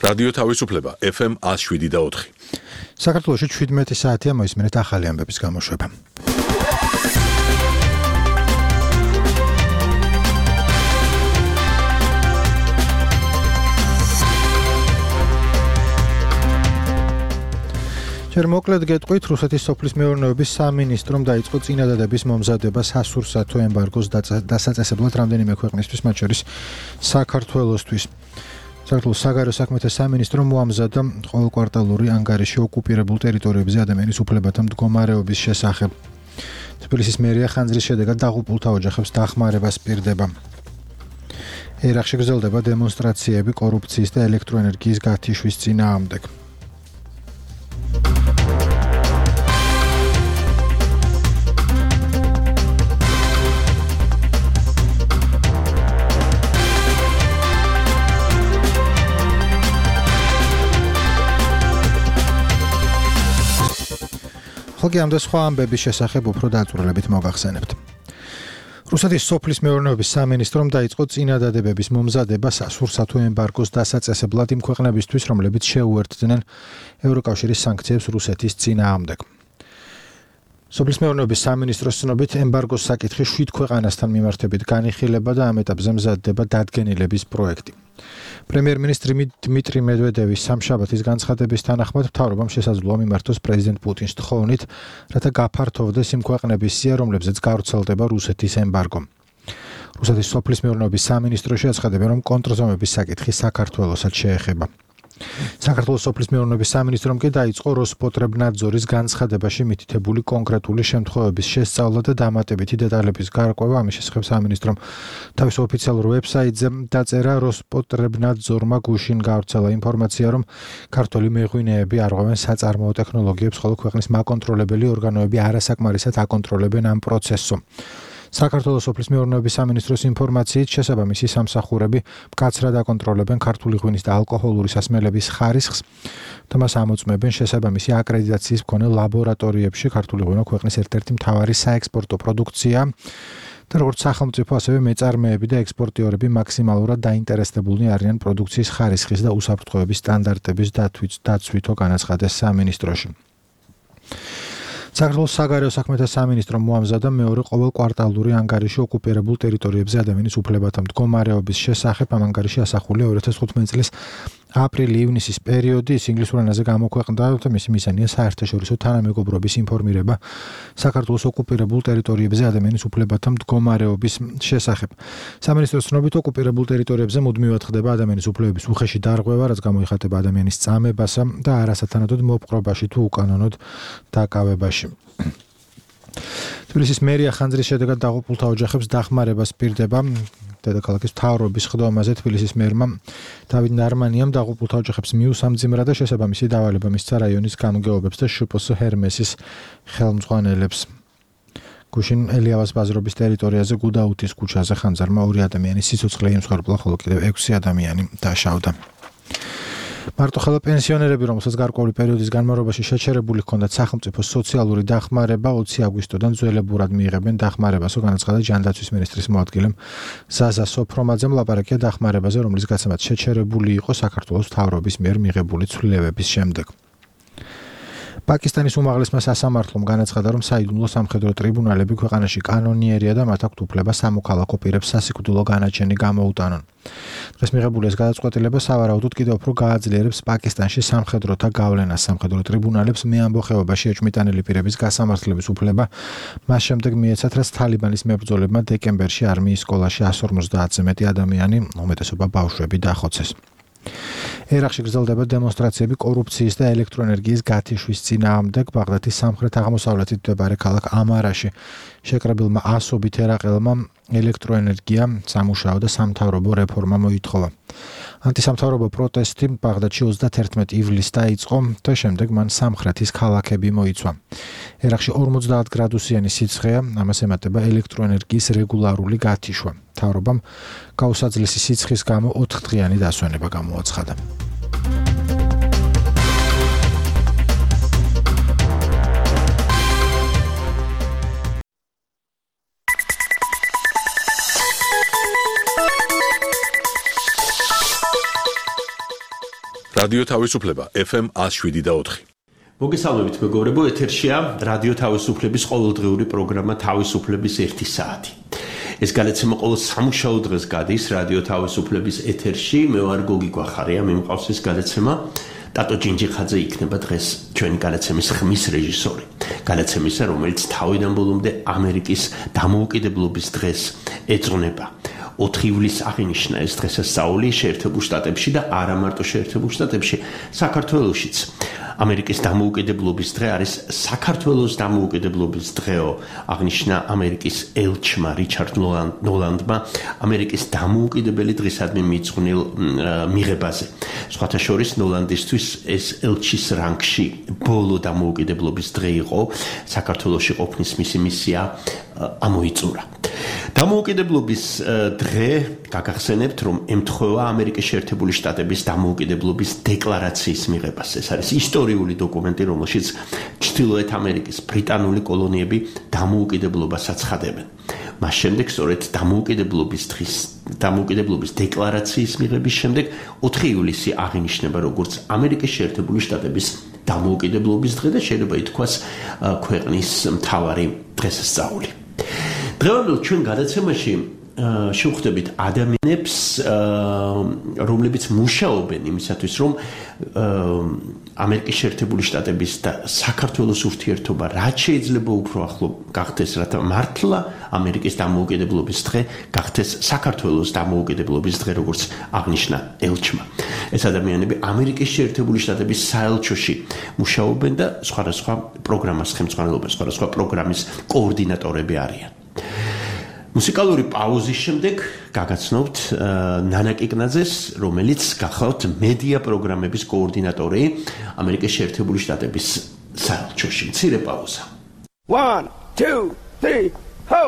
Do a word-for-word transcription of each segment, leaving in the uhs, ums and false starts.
რადიო თავისუფლება ეფ ემ one oh seven და four. საქართველოში შვიდმეტი საათია მოისმენთ ახალი ამბების გამოშვება. ჯერ მოკლედ გეტყვით, რუსეთის სოფლის მეურნეობის სამინისტრომ დაიწყო წინადადების მომზადება სასურსათო ემბარგოს დასაწესებლად რამდენიმე ქვეყნისთვის, მათ შორის საქართველოსთვის. საქართველოს საგარეო საქმეთა სამინისტრომ მოამზადა ყოველკვარტალური ანგარიში ოკუპირებულ ტერიტორიებზე ადამიანის უფლებათა მდგომარეობის შესახებ. თბილისის მერია ხანძრის შედეგად დაღუპულთა ოჯახებს დახმარებას პირდება. ერაყში გრძელდება დემონსტრაციები კორუფციის და ელექტროენერგიის გათიშვის წინააღმდეგ. ხოლმე ამ და სხვა ამბების შესახებ უფრო დაწვრილებით მოგახსენებთ. რუსეთის სოფლის მეურნეობის სამინისტრომ დაიწყო წინადადებების მომზადება სასურსათო ემბარგოს დასაწესებლად იმ ქვეყნებისთვის, რომლებიც შეუერთდნენ ევროკავშირის სანქციებს რუსეთის წინააღმდეგ. სოფლის მეურნეობის სამინისტროს ცნობით ემბარგოს საკითხი შვიდ ქვეყანასთან მიმართებით განიხილება და ამ ეტაპზე მზადდება დადგენილების პროექტი. პრემიერ-მინისტრი დიმიტრი მედვედევის სამშაბათის განცხადების თანახმად მთავრობამ შესაძლოა მიმართოს პრეზიდენტ პუტინს თხოვნით, რათა გაფართოვდეს იმ ქვეყნების სია, რომლებზეც გავრცელდება რუსეთის ემბარგო. რუსეთის სოფლის მეურნეობის სამინისტროში აცხადებენ, რომ კონტრზომების საკითხი საქართველოსაც შეეხება. საქართველოს სოფლის მეურნეობის სამინისტრომ კი დაიწყო როსპოტრებნადზორის განცხადებაში მითითებული კონკრეტული შემთხვევების შესწავლა და დამატებითი დეტალების გარკვევა. ამის შესახებ სამინისტრომ თავის ოფიციალურ ვებსაიტზე დაწერა, როსპოტრებნადზორმა გუშინ გავრცელა ინფორმაცია, რომ ქართველი მეღვინეები არღვევენ საწარმოო ტექნოლოგიებს, ხოლო ქვეყნის მაკონტროლებელი ორგანოები არასაკმარისად აკონტროლებენ ამ პროცესს. საქართველოს სოფლის მეურნეობის სამინისტროს ინფორმაციით შესაბამისი სამსახურები მკაცრად აკონტროლებენ ქართული ღვინის და ალკოჰოლური სასმელების ხარისხს და მას ამოწმებენ შესაბამისი აკრედიტაციის მქონე ლაბორატორიებში. ქართული ღვინო ქვეყნის ერთ-ერთი მთავარი საექსპორტო პროდუქცია და როგორც სახელმწიფო, ასევე მეწარმეები და ექსპორტიორები მაქსიმალურად დაინტერესდებულნი არიან პროდუქციის ხარისხის და უსაფრთხოების სტანდარტების დაცვითო, განაცხადეს სამინისტროში. საქართველოს საგარეო საქმეთა სამინისტრომ მოამზადა მეორე ყოველკვარტალური ანგარიში ოკუპირებულ ტერიტორიებზე ადამიანის უფლებათა მდგომარეობის შესახებ. ამ ანგარიში ასახულია two thousand fifteen წლის აპრილი-ივნისის პერიოდი. ის ინგლისურ ენაზე გამოქვეყნდა და მისი მიზანია საერთაშორისო თანამეგობრობის ინფორმირება საქართველოს ოკუპირებულ ტერიტორიებზე ადამიანის უფლებათა მდგომარეობის შესახებ. სამინისტროს ცნობით, ოკუპირებულ ტერიტორიებზე მუდმივად ხდება ადამიანის უფლებების უხეში დარღვევა, რაც გამოიხატება ადამიანის წამებასა და არასათანადოდ მოპყრობაში თუ უკანონოდ დაკავებაში. თბილისის მერია ხანძრის შედეგად დაღუპულთა ოჯახებს დახმარებას პირდება. დედაქალაქის მთავრობის ხდომაზე თბილისის მერმა დავით ნარმანიამ დაღუპულთა ოჯახებს მიუსამძიმრა და შესაბამისი დავალება მისცა რაიონის გამგეობებს და შპს ჰერმესის ხელმძღვანელებს. გუშინ ელიავას ბაზრობის ტერიტორიაზე გუდაუთის ქუჩაზე ხანძარმა ორი ადამიანის სიცოცხლე იმსხვერპლა, ხოლო კიდევ ექვსი ადამიანი დაშავდა. მარტო ხელა პენსიონერები, რომელსაც გარკვეული პერიოდის განმავლობაში შეჩერებული ჰქონდათ სახელმწიფოს სოციალური დახმარება, ოცი აგვისტოდან ძველებურად მიიღებენ დახმარებას, განაცხადა ჯანდაცვის მინისტრის მოადგილემ ზაზა სოფრომაძემ. ლაპარაკია დახმარებაზე, რომლის გაცემაც შეჩერებული იყო საქართველოს მთავრობის მიერ მიღებული ცვლილებების შემდეგ. პაკისტანის უმაღლესმა სასამართლომ განაცხადა, რომ საიდუმლო სამხედრო ტრიბუნალები ქვეყანაში კანონიერია და მათ აქვთ უფლება სამოქალაქო პირებს სასიკვდილო განაჩენი გამოუტანონ. დღეს მიღებული ეს გადაწყვეტილება სავარაუდოდ კიდევ უფრო გააძლიერებს პაკისტანში სამხედროთა გავლენას. სამხედრო ტრიბუნალებს მეამბო ხეობაში ეჭვმიტანილი პირების გასამართლების უფლება მას შემდეგ მიეცათ, რაც თალიბანის მებრძოლებმა დეკემბერში არმიის სკოლაში one hundred fifty-ზე მეტი ადამიანი, უმეტესობა ბავშვები დახოცეს. ერაყში გრძელდება დემონსტრაციები კორუფციის და ელექტროენერგიის გათიშვის წინააღმდეგ. ბაღდადის სამხრეთ-აღმოსავლეთით მდებარე ქალაქ ამარაში შეკრებილმა ასობით ერაყელმა ელექტროენერგია, სამუშაო და სამთავრობო რეფორმა მოითხოვა. ანტისამთავრობო პროტესტი ბაღდადში თერთმეტ ივლისს დაიწყო და შემდეგ მან სამხრეთის ქალაქები მოიცვა. ერაყში ორმოცდაათ გრადუსიანი სიცხეა, ამას ემატება ელექტროენერგიის რეგულარული გათიშვა. მთავრობამ გაუსაძლისი სიცხის გამო ოთხდღიანი დასვენება გამოაცხადა. რადიო თავისუფლება ეფ ემ one oh seven point four. მოგესალმებით მეგობრებო, ეთერშია რადიო თავისუფლების ყოველდღიური პროგრამა თავისუფლების ერთი საათი. ეს განაცემა ყოველ სამუშაო დღეს გადის რადიო თავისუფლების ეთერში. მე ვარ გოგი გვახარია, მე მყავს ეს განაცემა. ტატო ჯინჯიხაძე იქნება დღეს ჩვენი განაცემის ხმის რეჟისორი. განაცემისა, რომელიც თავიდან ბოლომდე ამერიკის დამოუკიდებლობის დღეს ეძღვნება. ოთხი ივლისს აღინიშნა ეს დღესასწაული შეერთებულ შტატებში და არა მარტო შეერთებულ შტატებში, საქართველოშიც. ამერიკის დამოუკიდებლობის დღე არის საქართველოს დამოუკიდებლობის დღეო, აღნიშნა ამერიკის ელჩმა რიჩარდ ნოლანდმა ამერიკის დამოუკიდებელი დღისადმი მიძღვნილ მიღებაზე. სხვათა შორის ნოლანდისთვის ეს ელჩის რანგში ბოლო დამოუკიდებლობის დღე იყო, საქართველოში ყოფნის მისი მისია ამოიწურა. დამოუკიდებლობის დღე გაგახსენებთ, რომ ემთხვევა ამერიკის შეერთებული შტატების დამოუკიდებლობის დეკლარაციის მიღებას. ეს არის ისტორიული დოკუმენტი, რომელშიც ჩრდილოეთ ამერიკის ბრიტანული კოლონიები დამოუკიდებლობას აცხადებენ. მას შემდეგ სწორედ დამოუკიდებლობის დღის დამოუკიდებლობის დეკლარაციის მიღების შემდეგ ოთხი ივლისი აღინიშნება როგორც ამერიკის შეერთებული შტატების დამოუკიდებლობის დღე და შეიძლება ითქვას ქვეყნის მთავარი დღესასწაული. დღევანდელ ჩვენ გადაცემაში შევხვდებით ადამიანებს, რომლებიც მუშაობენ იმისათვის, რომ ამერიკის შეერთებული შტატების და საქართველოს ურთიერთობა რაც შეიძლება უფრო ახლო გახდეს, რათა მართლა ამერიკის დამოუკიდებლობის დღე გახდეს საქართველოს დამოუკიდებლობის დღე, როგორც აღნიშნა ელჩმა. ეს ადამიანები ამერიკის შეერთებული შტატების საელჩოში მუშაობენ და სხვადასხვა პროგრამას ხელმძღვანელობენ, სხვადასხვა პროგრამის კოორდინატორები არიან. მუსიკალური პაუზის შემდეგ გაგაცნობთ ნანა კიკნაძეს, რომელიც გახლავთ მედია პროგრამების კოორდინატორი ამერიკის შეერთებული შტატების საელჩოში. მცირე პაუზა. one, two, three, ho!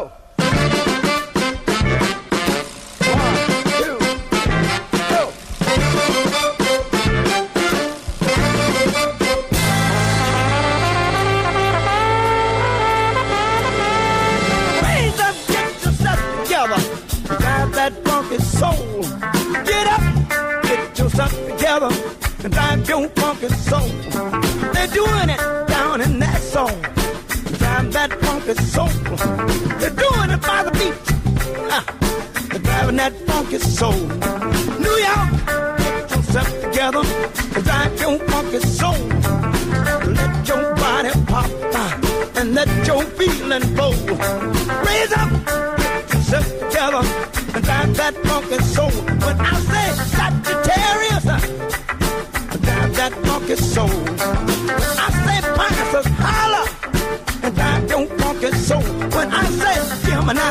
Soul, get up, get yourself together, and drive your funky soul. They're doing it down in that soul, drive that funky soul. They're doing it by the beat, uh, they're driving that funky soul. New York, get yourself together, and drive your funky soul. Let your body pop, uh, and let your feeling flow. Raise up, get yourself together. And drive that funky soul. When I say Sagittarius, drive that funky soul. When I say Pisces, holla, and drive your funky soul. When I say Gemini,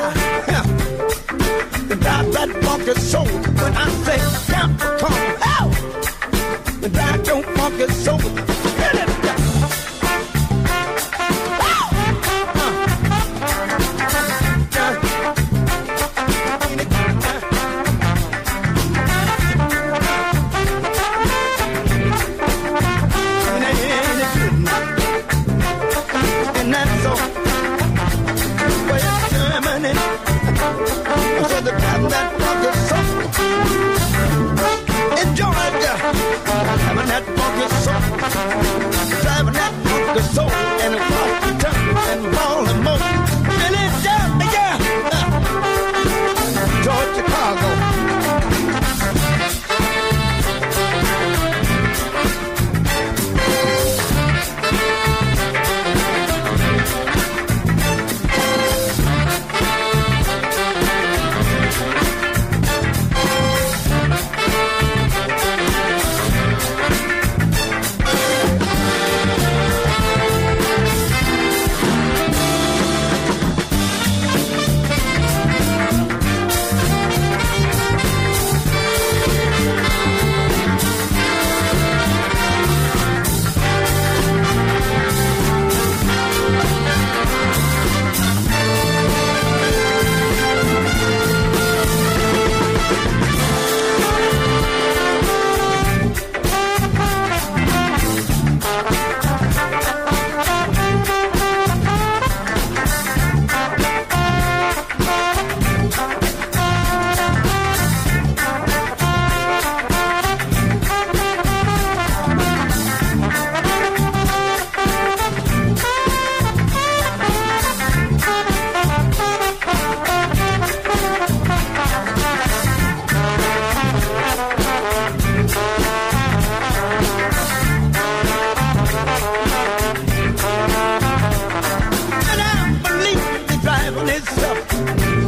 drive that funky soul. When I say Capricorn, hell, drive your funky soul. Get it down. That funky soul.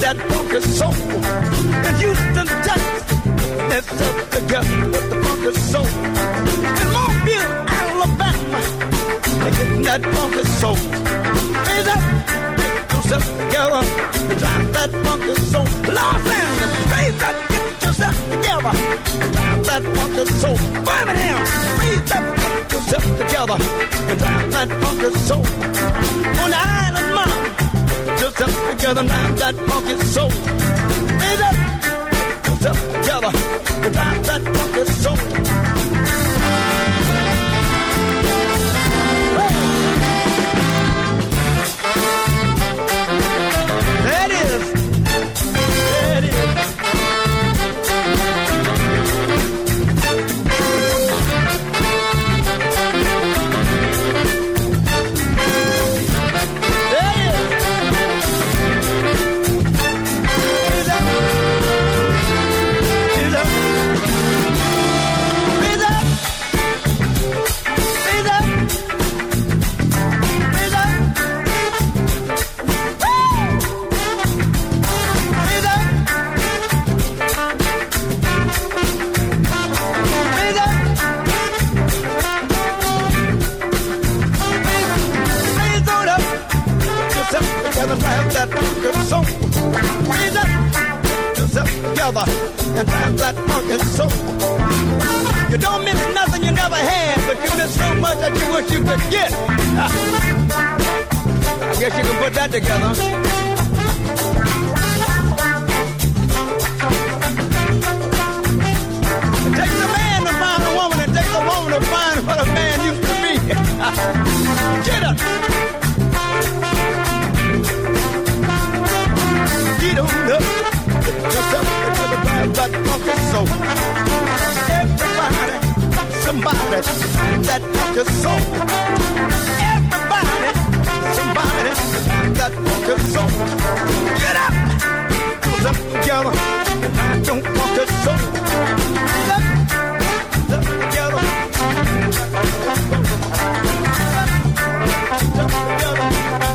that funky soul. In Houston, Texas, let's up together with the funky soul. In Mobile, Alabama, they're getting that funky soul. Raise up, get yourself together, drive that funky soul. Los Angeles, raise up, get yourself together, drive that funky soul. Birmingham, raise up, get yourself together, drive that funky soul. On the island, mom, just up together, drive that funky soul. Raise up, get yourself together, drive that funky soul. There it is. There it is. And have that funky soul. You don't miss nothing you never had, but you miss so much that you wish you could get. I guess you can put that together. It takes a man to find a woman, it takes a woman to find what a man used to be. Get up. Get on up. That funky soul. Everybody, somebody, that funky soul. Everybody, somebody, that funky soul. Get up, put up together, and don't funky soul. Get up, put up together. Put up together.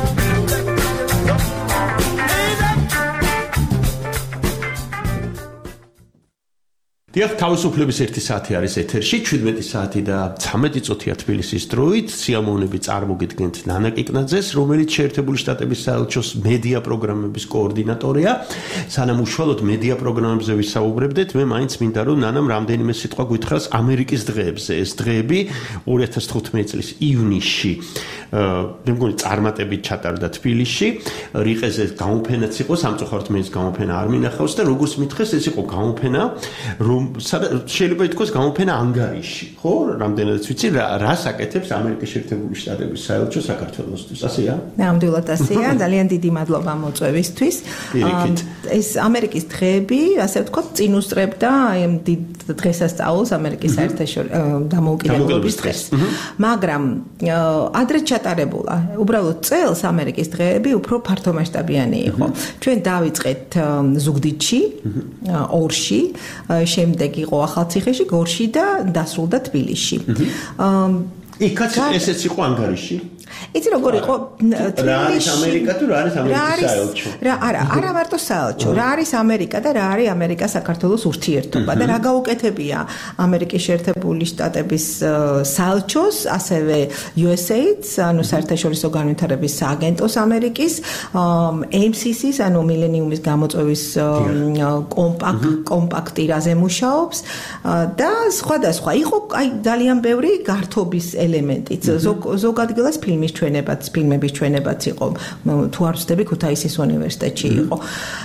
დიახ, თავისუფლების ერთი საათი არის ეთერში, შვიდმეტი საათი და ცამეტი წუთია თბილისის დროით. სიამოვნები წარმოგიდგენთ ნანა კიკნაძეს, რომელიც შეერთებული შტატების საელჩოს მედია პროგრამების კოორდინატორია. სანამ უშუალოდ მედია პროგრამებზე ვისაუბრებდეთ, მე მაინც მინდა რომ ნანამ რამდენიმე სიტყვა გითხრას ამერიკის დღეებზე. ეს დღეები ორი ათას თხუთმეტი წლის ივნისში მე მგონი წარმატებით ჩატარდა თბილისში. რიყეზე გამოფენაც იყო, სამწუხაროდ მე ეს გამოფენა არ მინახავს და როგორც მითხეს, ეს იყო გამოფენა, რომ შეიძლება ითქვას გამოფენა ანგარიში, ხო? რამდენადაც ვიცი, რას აკეთებს ამერიკის შეერთებული შტატების საელჩო საქართველოსთვის, ასეა? ნამდვილად ასეა, ძალიან დიდი მადლობა მოწვევისთვის. ეს ამერიკის დღეები, ასე ვთქვათ, წინ უსწრებდა დიდ დღესასწაულს ამერიკის საერთაშორისო დამოუკიდებლობის დღეს. მაგრამ ადრე ჩატარებულა. უბრალოდ წელს ამერიკის დღეები უფრო ფართომასშტაბიანი იყო. ჩვენ დავიწყეთ ზუგდიდში, ორში, შემდეგ იყო ახალციხეში, გორში და დასრულდა თბილისში. იქაც ესეც იყო ანგარიში? იცი როგორ იყო რა არის ამერიკა თუ რა არის ამერიკის საელჩო? რა არა, არა მარტო საელჩო, რა არის ამერიკა და რა არის ამერიკა საქართველოს ურთიერთობა და რა გაუკეთებია ამერიკის შეერთებული შტატების საელჩოს, ასევე იუ ეს ეიდს, ანუ საერთაშორისო განვითარების სააგენტოს ამერიკის, ემ სი სის, ანუ მილენიუმის გამოწვევის კომპაქტი რაზე მუშაობს და სხვადასხვა. იყო აი ძალიან ბევრი გართობის ელემენტიც. ზოგ ადგილას ფილმის ჩვენებაც, ფილმების ჩვენებაც იყო. თუ არ ვცდები, ქუთაისის უნივერსიტეტში იყო.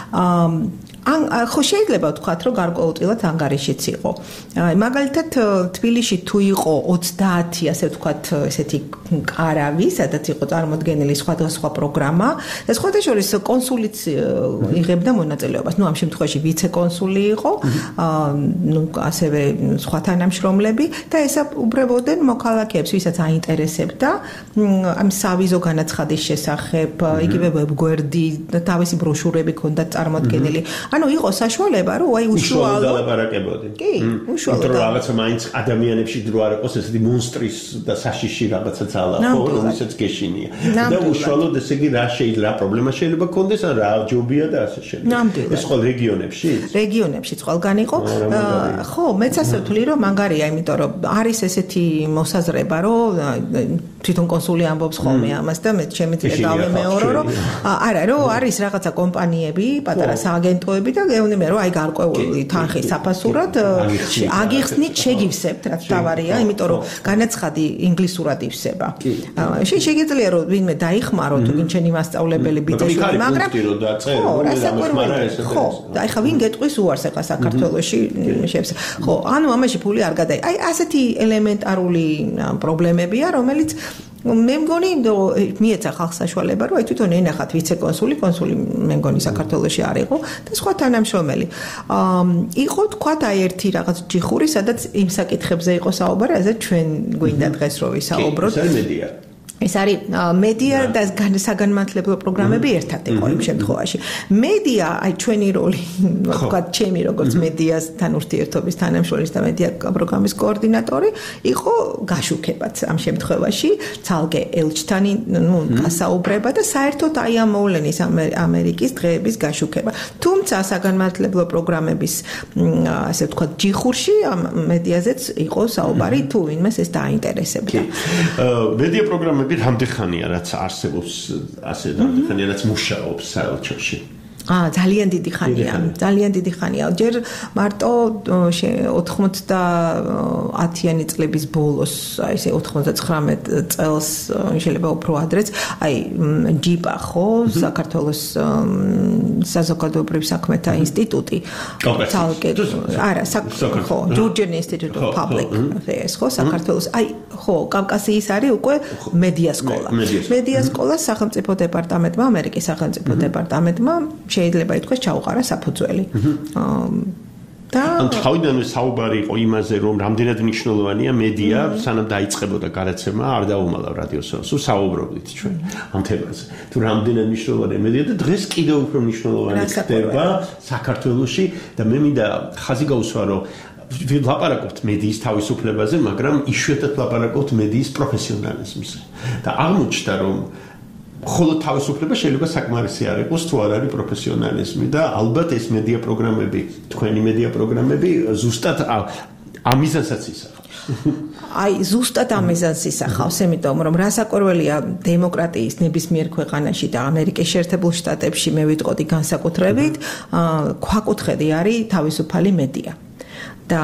ან ხო შეიძლება ვთქვათ, რომ გარკვეულწილად ანგარიშიც იყო. მაგალითად, თბილისში თუ იყო ოცდაათი, ასე ვთქვათ, ესეთი კარავი, სადაც იყო წარმოდგენილი სხვადასხვა პროგრამა და სხვადასხვა კონსულიც იღებდა მონაწილეობას. ნუ ამ შემთხვევაში ვიცე-კონსული იყო, ნუ ასევე სხვა თანამშრომლები და ესაუბრებოდნენ მოქალაქეებს, ვისაც აინტერესებდა ამ სავიზო განაცხადის შესახებ, იგივე ვებგვერდი და თავისი ბროშურები ჰქონდათ წარმოდგენილი. ანუ იყო საშუალება, რომ აი უშუალოდ დალაპარაკებოდი. კი, უშუალოდ. იმიტომ რომ რაღაცა მაინც ადამიანებში დრო არ იყოს ესეთი მონსტრის და საშიში რაღაცაც ძალა ხო რომელსაც გეშინია და უშუალოდ ესე იგი რა შეიძლება რა პრობლემა შეიძლება გქონდეს ან რა ჯობია და ასე შემდეგ ეს ყოველ რეგიონებში რეგიონებში ყველგან იყო ხო მეც ასე ვთვლი რომ მაგარია იმიტომ რომ არის ესეთი მოსაზრება რომ თვითონ კონსული ამბობს ხოლმე ამას და მე შემიძლია გავემეორო რომ არა რომ არის რაღაცა კომპანიები პატარა სააგენტოები და გეუბნები რომ აი გარკვეული თანხის საფასურად აგიხსნით შეგივსებთ რაც თავარია იმიტომ რომ განაცხადი ინგლისურად ივსება შეიძლება რომ ვინმე დაიხმარო თუ გინ ჩენი მასწავლებელი ბიძაშვილი მაგრამ ხო და ეხა ვინ გეტყვის უარს ეხა საქართველოში შევსე ხო ანუ ამაში ფული არ გადაი აი ასეთი ელემენტარული პრობლემებია რომელიც მე მგონი მიეცა ხალხს საშუალება რომ აი თვითონ ენახათ ვიცე-კონსული კონსული მე მგონი საქართველოში არ იყო და სხვა თანამშრომელი იყო თქვათ აი ერთი რაღაც ჯიხური სადაც იმ საკითხებზე იყო საუბარი ასე ჩვენ გვინდა დღეს რომ ვისაუბროთ ეს არის მედია და საგანმანათლებლო პროგრამები ერთად იყო იმ შემთხვევაში. მედია, აი ჩვენი როლი, ვთქვათ, ჩემი როგორც მედიასთან ურთიერთობის თანამშრომლის და მედია პროგრამის კოორდინატორი იყო გაშუქებაც ამ შემთხვევაში, ცალკე ელჩთან ნუ გასაუბრება და საერთოდ აი ამ მოვლენის ამერიკის დღეების გაშუქება. თუმცა საგანმანათლებლო პროგრამების ასე ვთქვათ, ჯიხურში ამ მედიაზეც იყო საუბარი თუ ვინმეს ეს დაინტერესებდა. მედია პროგრამები რამდენხანია რაც არსებობს ასე რამდენხანია რაც მუშაობს საელჩოში აა ძალიან დიდი ხანია ძალიან დიდი ხანია ჯერ მარტო ოთხმოცდაათიანი წლების ბოლოს აი ესე ოცდათვრამეტ წელს შეიძლება უფრო ადრეც აი ჯიპა ხო საქართველოს საზოგადოებრივ საქმეთა ინსტიტუტი თალკე არა ხო Georgian Institute of Public Affairs ხო საქართველოს აი ხო კავკასიის არის უკვე მედია სკოლა მედია სკოლა სახელმწიფო დეპარტამენტმა ამერიკის სახელმწიფო დეპარტამენტმა შეიძლება ითქვას ჩაუყარა საფუძველი. და ან თავიდანვე საუბარი იყო იმაზე რომ რამდენად მნიშვნელოვანია მედია სანამ დაიწყებოდა გადაცემა არ დაუმალავ რადიოსა სულ საუბრობდით ჩვენ ამ თემაზე თუ რამდენად მნიშვნელოვანია მედია და დღეს კიდევ უფრო მნიშვნელოვანი ხდება საქართველოში და მე მინდა ხაზი გაუსვა რომ ლაპარაკობთ მედიის თავისუფლებაზე მაგრამ იშვიათად ლაპარაკობთ მედიის პროფესიონალიზმზე და აღმოჩნდა რომ ხოლო თავისუფლება შეიძლება საკმარისი არ იყოს თუ არ არის პროფესიონალიზმი და ალბათ ეს მედია პროგრამები თქვენი მედია პროგრამები ზუსტად ამიზანსაც ისახავს. აი ზუსტად ამიზანს ისახავს, იმიტომ რომ რასაკვირველია დემოკრატიის ნებისმიერ ქვეყანაში და ამერიკის შეერთებულ შტატებში მე ვიტყოდი განსაკუთრებით, ქვაკუთხედი არის თავისუფალი მედია. და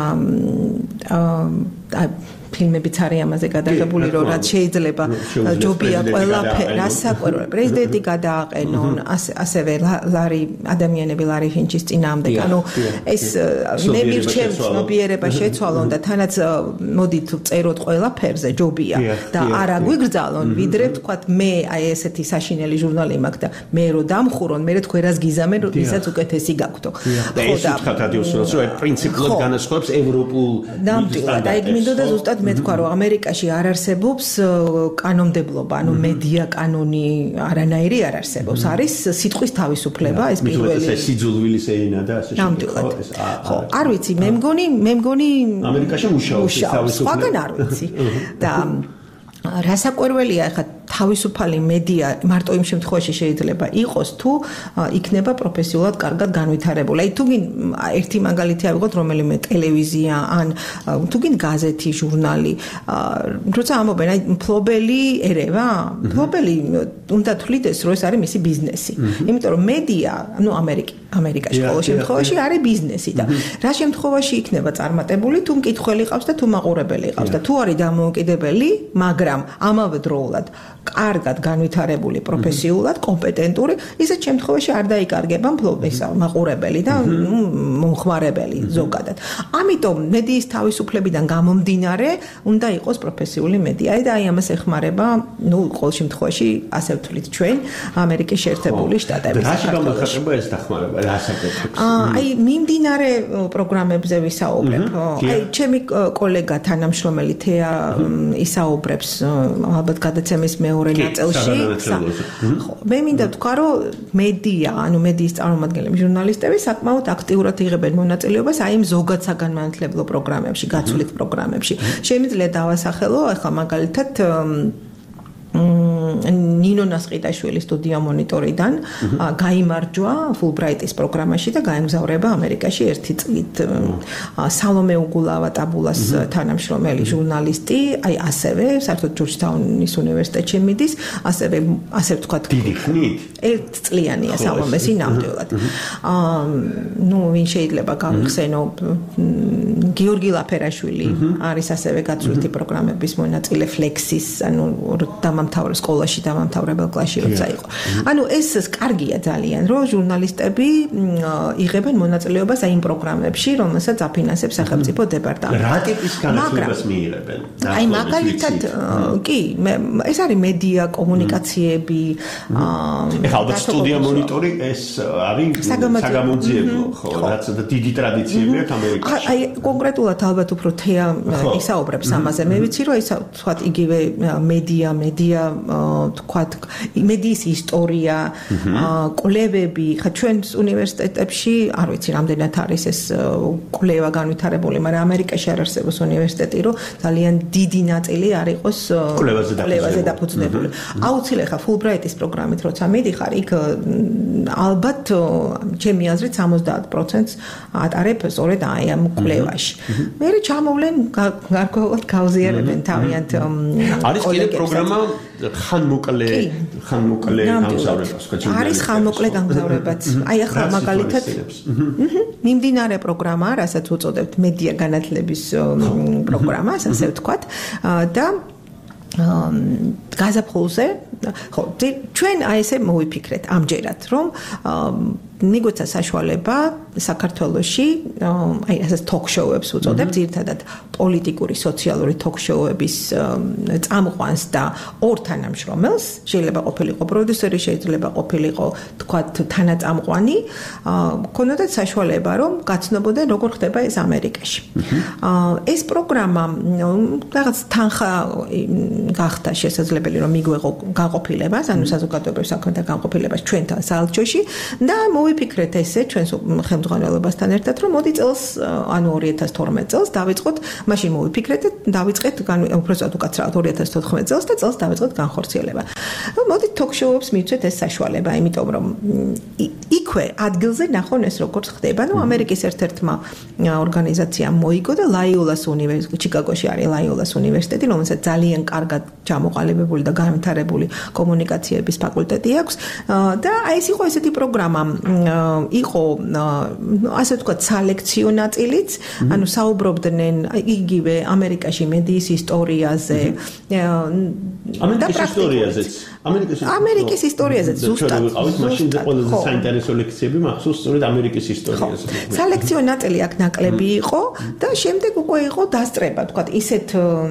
აა ფილმებიც არის ამაზე გადაღებული, რომ რაც შეიძლება ჯობია ყველაფერი, რასაკვირველია, პრეზიდენტი გადააყენონ, ასევე ლარი ადამიანები ლარი ფინჩის წინააღმდეგ. ანუ ეს მე მირჩევ ცნობიერება შეცვალონ და თანაც მოდით წეროთ ყველაფერზე ჯობია და არა გვიგრძალონ, ვიდრე ვთქვათ მე აი ესეთი საშინელი ჟურნალი მაქვს და მე რო დამხურონ, მე თქვენ რას გიზამენ, რომ ისაც უკეთესი გაქვთო. და ეს ვთქვათ ადიოსურს, რომ პრინციპულად განასხვავებს ევროპულ ნამდვილად, აი მინდოდა ზუსტად მე თქვა რომ ამერიკაში არ არსებობს კანონმდებლობა, ანუ მედია კანონი არანაირი არ არსებობს. არის სიტყვის თავისუფლება, ეს პირველი. ეს სიძულვილის ენა და ასე შემდეგ. ხო, არ ვიცი, მე მგონი, მე მგონი ამერიკაში მუშაობს თავისუფლება. სხვაგან არ ვიცი. და რასაკვირველია, ხა თავისუფალი მედია მარტო იმ შემთხვევაში შეიძლება იყოს თუ იქნება პროფესიულად კარგად განვითარებული. აი თუ გინ ერთი მაგალითი ავიღოთ რომელიმე ტელევიზია ან თუ გინ გაზეთი, ჟურნალი, როცა ამობენ აი მფლობელი ერევა, მფლობელი უნდა თვლიდეს რომ ეს არის მისი ბიზნესი. იმიტომ რომ მედია, ну ამერიკა, ამერიკაში ყოველ შემთხვევაში არის ბიზნესი და რა შემთხვევაში იქნება წარმატებული თუ მკითხველი ყავს და თუ მაყურებელი ყავს და თუ არის დამოუკიდებელი, მაგრამ ამავე დროულად კარგად განვითარებული პროფესიულად, კომპეტენტური, ისეთ შემთხვევაში არ დაიკარგება მფლობისა, მაყურებელი და მომხმარებელი ზოგადად. ამიტომ მედიის თავისუფლებიდან გამომდინარე, უნდა იყოს პროფესიული მედია და აი ამას ეხმარება, ну, ყოველ შემთხვევაში, ასე ვთვლით ჩვენ, ამერიკის შეერთებული შტატების საქართველოში. რა გამოხატება ეს დახმარება, რა საკეთებს? აი, მიმდინარე პროგრამებზე ვისაუბრებ. აი, ჩემი კოლეგა თანამშრომელი თეა ისაუბრებს ალბათ გადაცემის მეორე ნაწილში. ხო, მე მინდა ვთქვა, რომ მედია, ანუ მედიის წარმომადგენლები, ჟურნალისტები საკმაოდ აქტიურად იღებენ მონაწილეობას აი იმ ზოგად საგანმანათლებლო პროგრამებში, გაცვლით პროგრამებში. შემიძლია დავასახელო, ახლა მაგალითად ნინო ნასყიდაშვილი სტუდია მონიტორიდან გაიმარჯვა ფულბრაიტის პროგრამაში და გაემგზავრება ამერიკაში ერთი წლით. სალომე უგულავა ტაბულას თანამშრომელი ჟურნალისტი, აი ასევე საერთოდ ჯორჯთაუნის უნივერსიტეტში მიდის, ასევე ასე ვთქვათ, დიდი ხნით ერთწლიანია სალომესი ნამდვილად. ნუ ვინ შეიძლება გავიხსენო, გიორგი ლაფერაშვილი არის ასევე გაცვლითი პროგრამების მონაწილე ფლექსის, ანუ დამამთავრებელ სკოლაში დამამთავრებელ კლასში როცა იყო. ანუ ეს კარგია ძალიან, რომ ჟურნალისტები იღებენ მონაწილეობას აი იმ პროგრამებში, რომელსაც აფინანსებს სახელმწიფო დეპარტამენტი. რა ტიპის განათლებას მიიღებენ? აი მაგალითად კი, ეს არის მედია, კომუნიკაციები. ეხლა ალბათ სტუდია მონიტორი ეს არის საგამოძიებლო, ხო, რაც დიდი ტრადიციები აქვს ამერიკაში. აი კონკრეტულად ალბათ უფრო თეა ისაუბრებს ამაზე. მე ვიცი, რომ ისა თქვათ იგივე მედია, მედია თქვათ მედიის ისტორია, კვლევები, ხა ჩვენს უნივერსიტეტებში, არ ვიცი რამდენად არის ეს კვლევა განვითარებული, მაგრამ ამერიკაში არ არსებობს უნივერსიტეტი, რომ ძალიან დიდი ნაწილი არ იყოს კვლევაზე დაფუძნებული. აუცილებლად ხა ფულბრაიტის პროგრამით როცა მიდიხარ, იქ ალბათ ჩემი აზრით სამოცდაათ პროცენტს ატარებ სწორედ აი ამ კვლევაში. მე ჩამოვლენ გარკვეულად გავზიარებენ თავიანთ არის კიდე პროგრამა ხანმოკლე ხანმოკლე გამგზავრებას ხო ჩემი არის ხანმოკლე გამგზავრებაც აი ახლა მაგალითად მიმდინარე პროგრამა რასაც უწოდებთ მედია განათლების პროგრამას ასე ვთქვათ და გაზაფხულზე ხო ჩვენ აი ესე მოვიფიქრეთ ამჯერად რომ მიგვეცა საშუალება საქართველოში აი ასე ток-შოუებს უწოდებ ძირითადად პოლიტიკური სოციალური ток-შოუების წამყვანს და ორ თანამშრომელს შეიძლება ყოფილიყო პროდიუსერი შეიძლება ყოფილიყო თქვათ თანაწამყვანი ქონოდათ საშუალება რომ გაცნობოდნენ როგორ ხდება ეს ამერიკაში ეს პროგრამა რაღაც თანხა გახდა შესაძლებელი რომ მიგვეღო განყოფილებას ანუ საზოგადოებრივ საქმეთა განყოფილებას ჩვენთან საელჩოში და მოვიფიქრეთ ესე ჩვენს ხელმძღვანელობასთან ერთად რომ მოდი წელს ანუ ორი ათას თორმეტ წელს დავიწყოთ მაშინ მოვიფიქრეთ და დავიწყეთ უბრალოდ უკაცრავად ორი ათას თოთხმეტ წელს და წელს დავიწყოთ განხორციელება. მოდი ток-შოუებს მივცეთ ეს საშუალება, იმიტომ რომ იქვე ადგილზე ნახონ ეს როგორც ხდება. ნუ ამერიკის ერთ-ერთმა ორგანიზაციამ მოიგო და ლაიოლას უნივერსიტეტი, ჩიკაგოში არის ლაიოლას უნივერსიტეტი, რომელსაც ძალიან კარგად ჩამოყალიბებული და განვითარებული კომუნიკაციების ფაკულტეტი აქვს და აი ეს იყო ესეთი პროგრამა იყო ასე ვთქვათ სალექციო ნაწილიც, ანუ საუბრობდნენ იგივე ამერიკაში მედიის ისტორიაზე. ამერიკის ისტორიაზეც, ამერიკის ისტორიაზეც ზუსტად. ავით მაშინზე ყველაზე საინტერესო ლექციები მახსოვს სწორედ ამერიკის ისტორიაზე. სალექციო ნაწილი აქ ნაკლები იყო და შემდეგ უკვე იყო დასწრება, ვთქვათ, ისეთ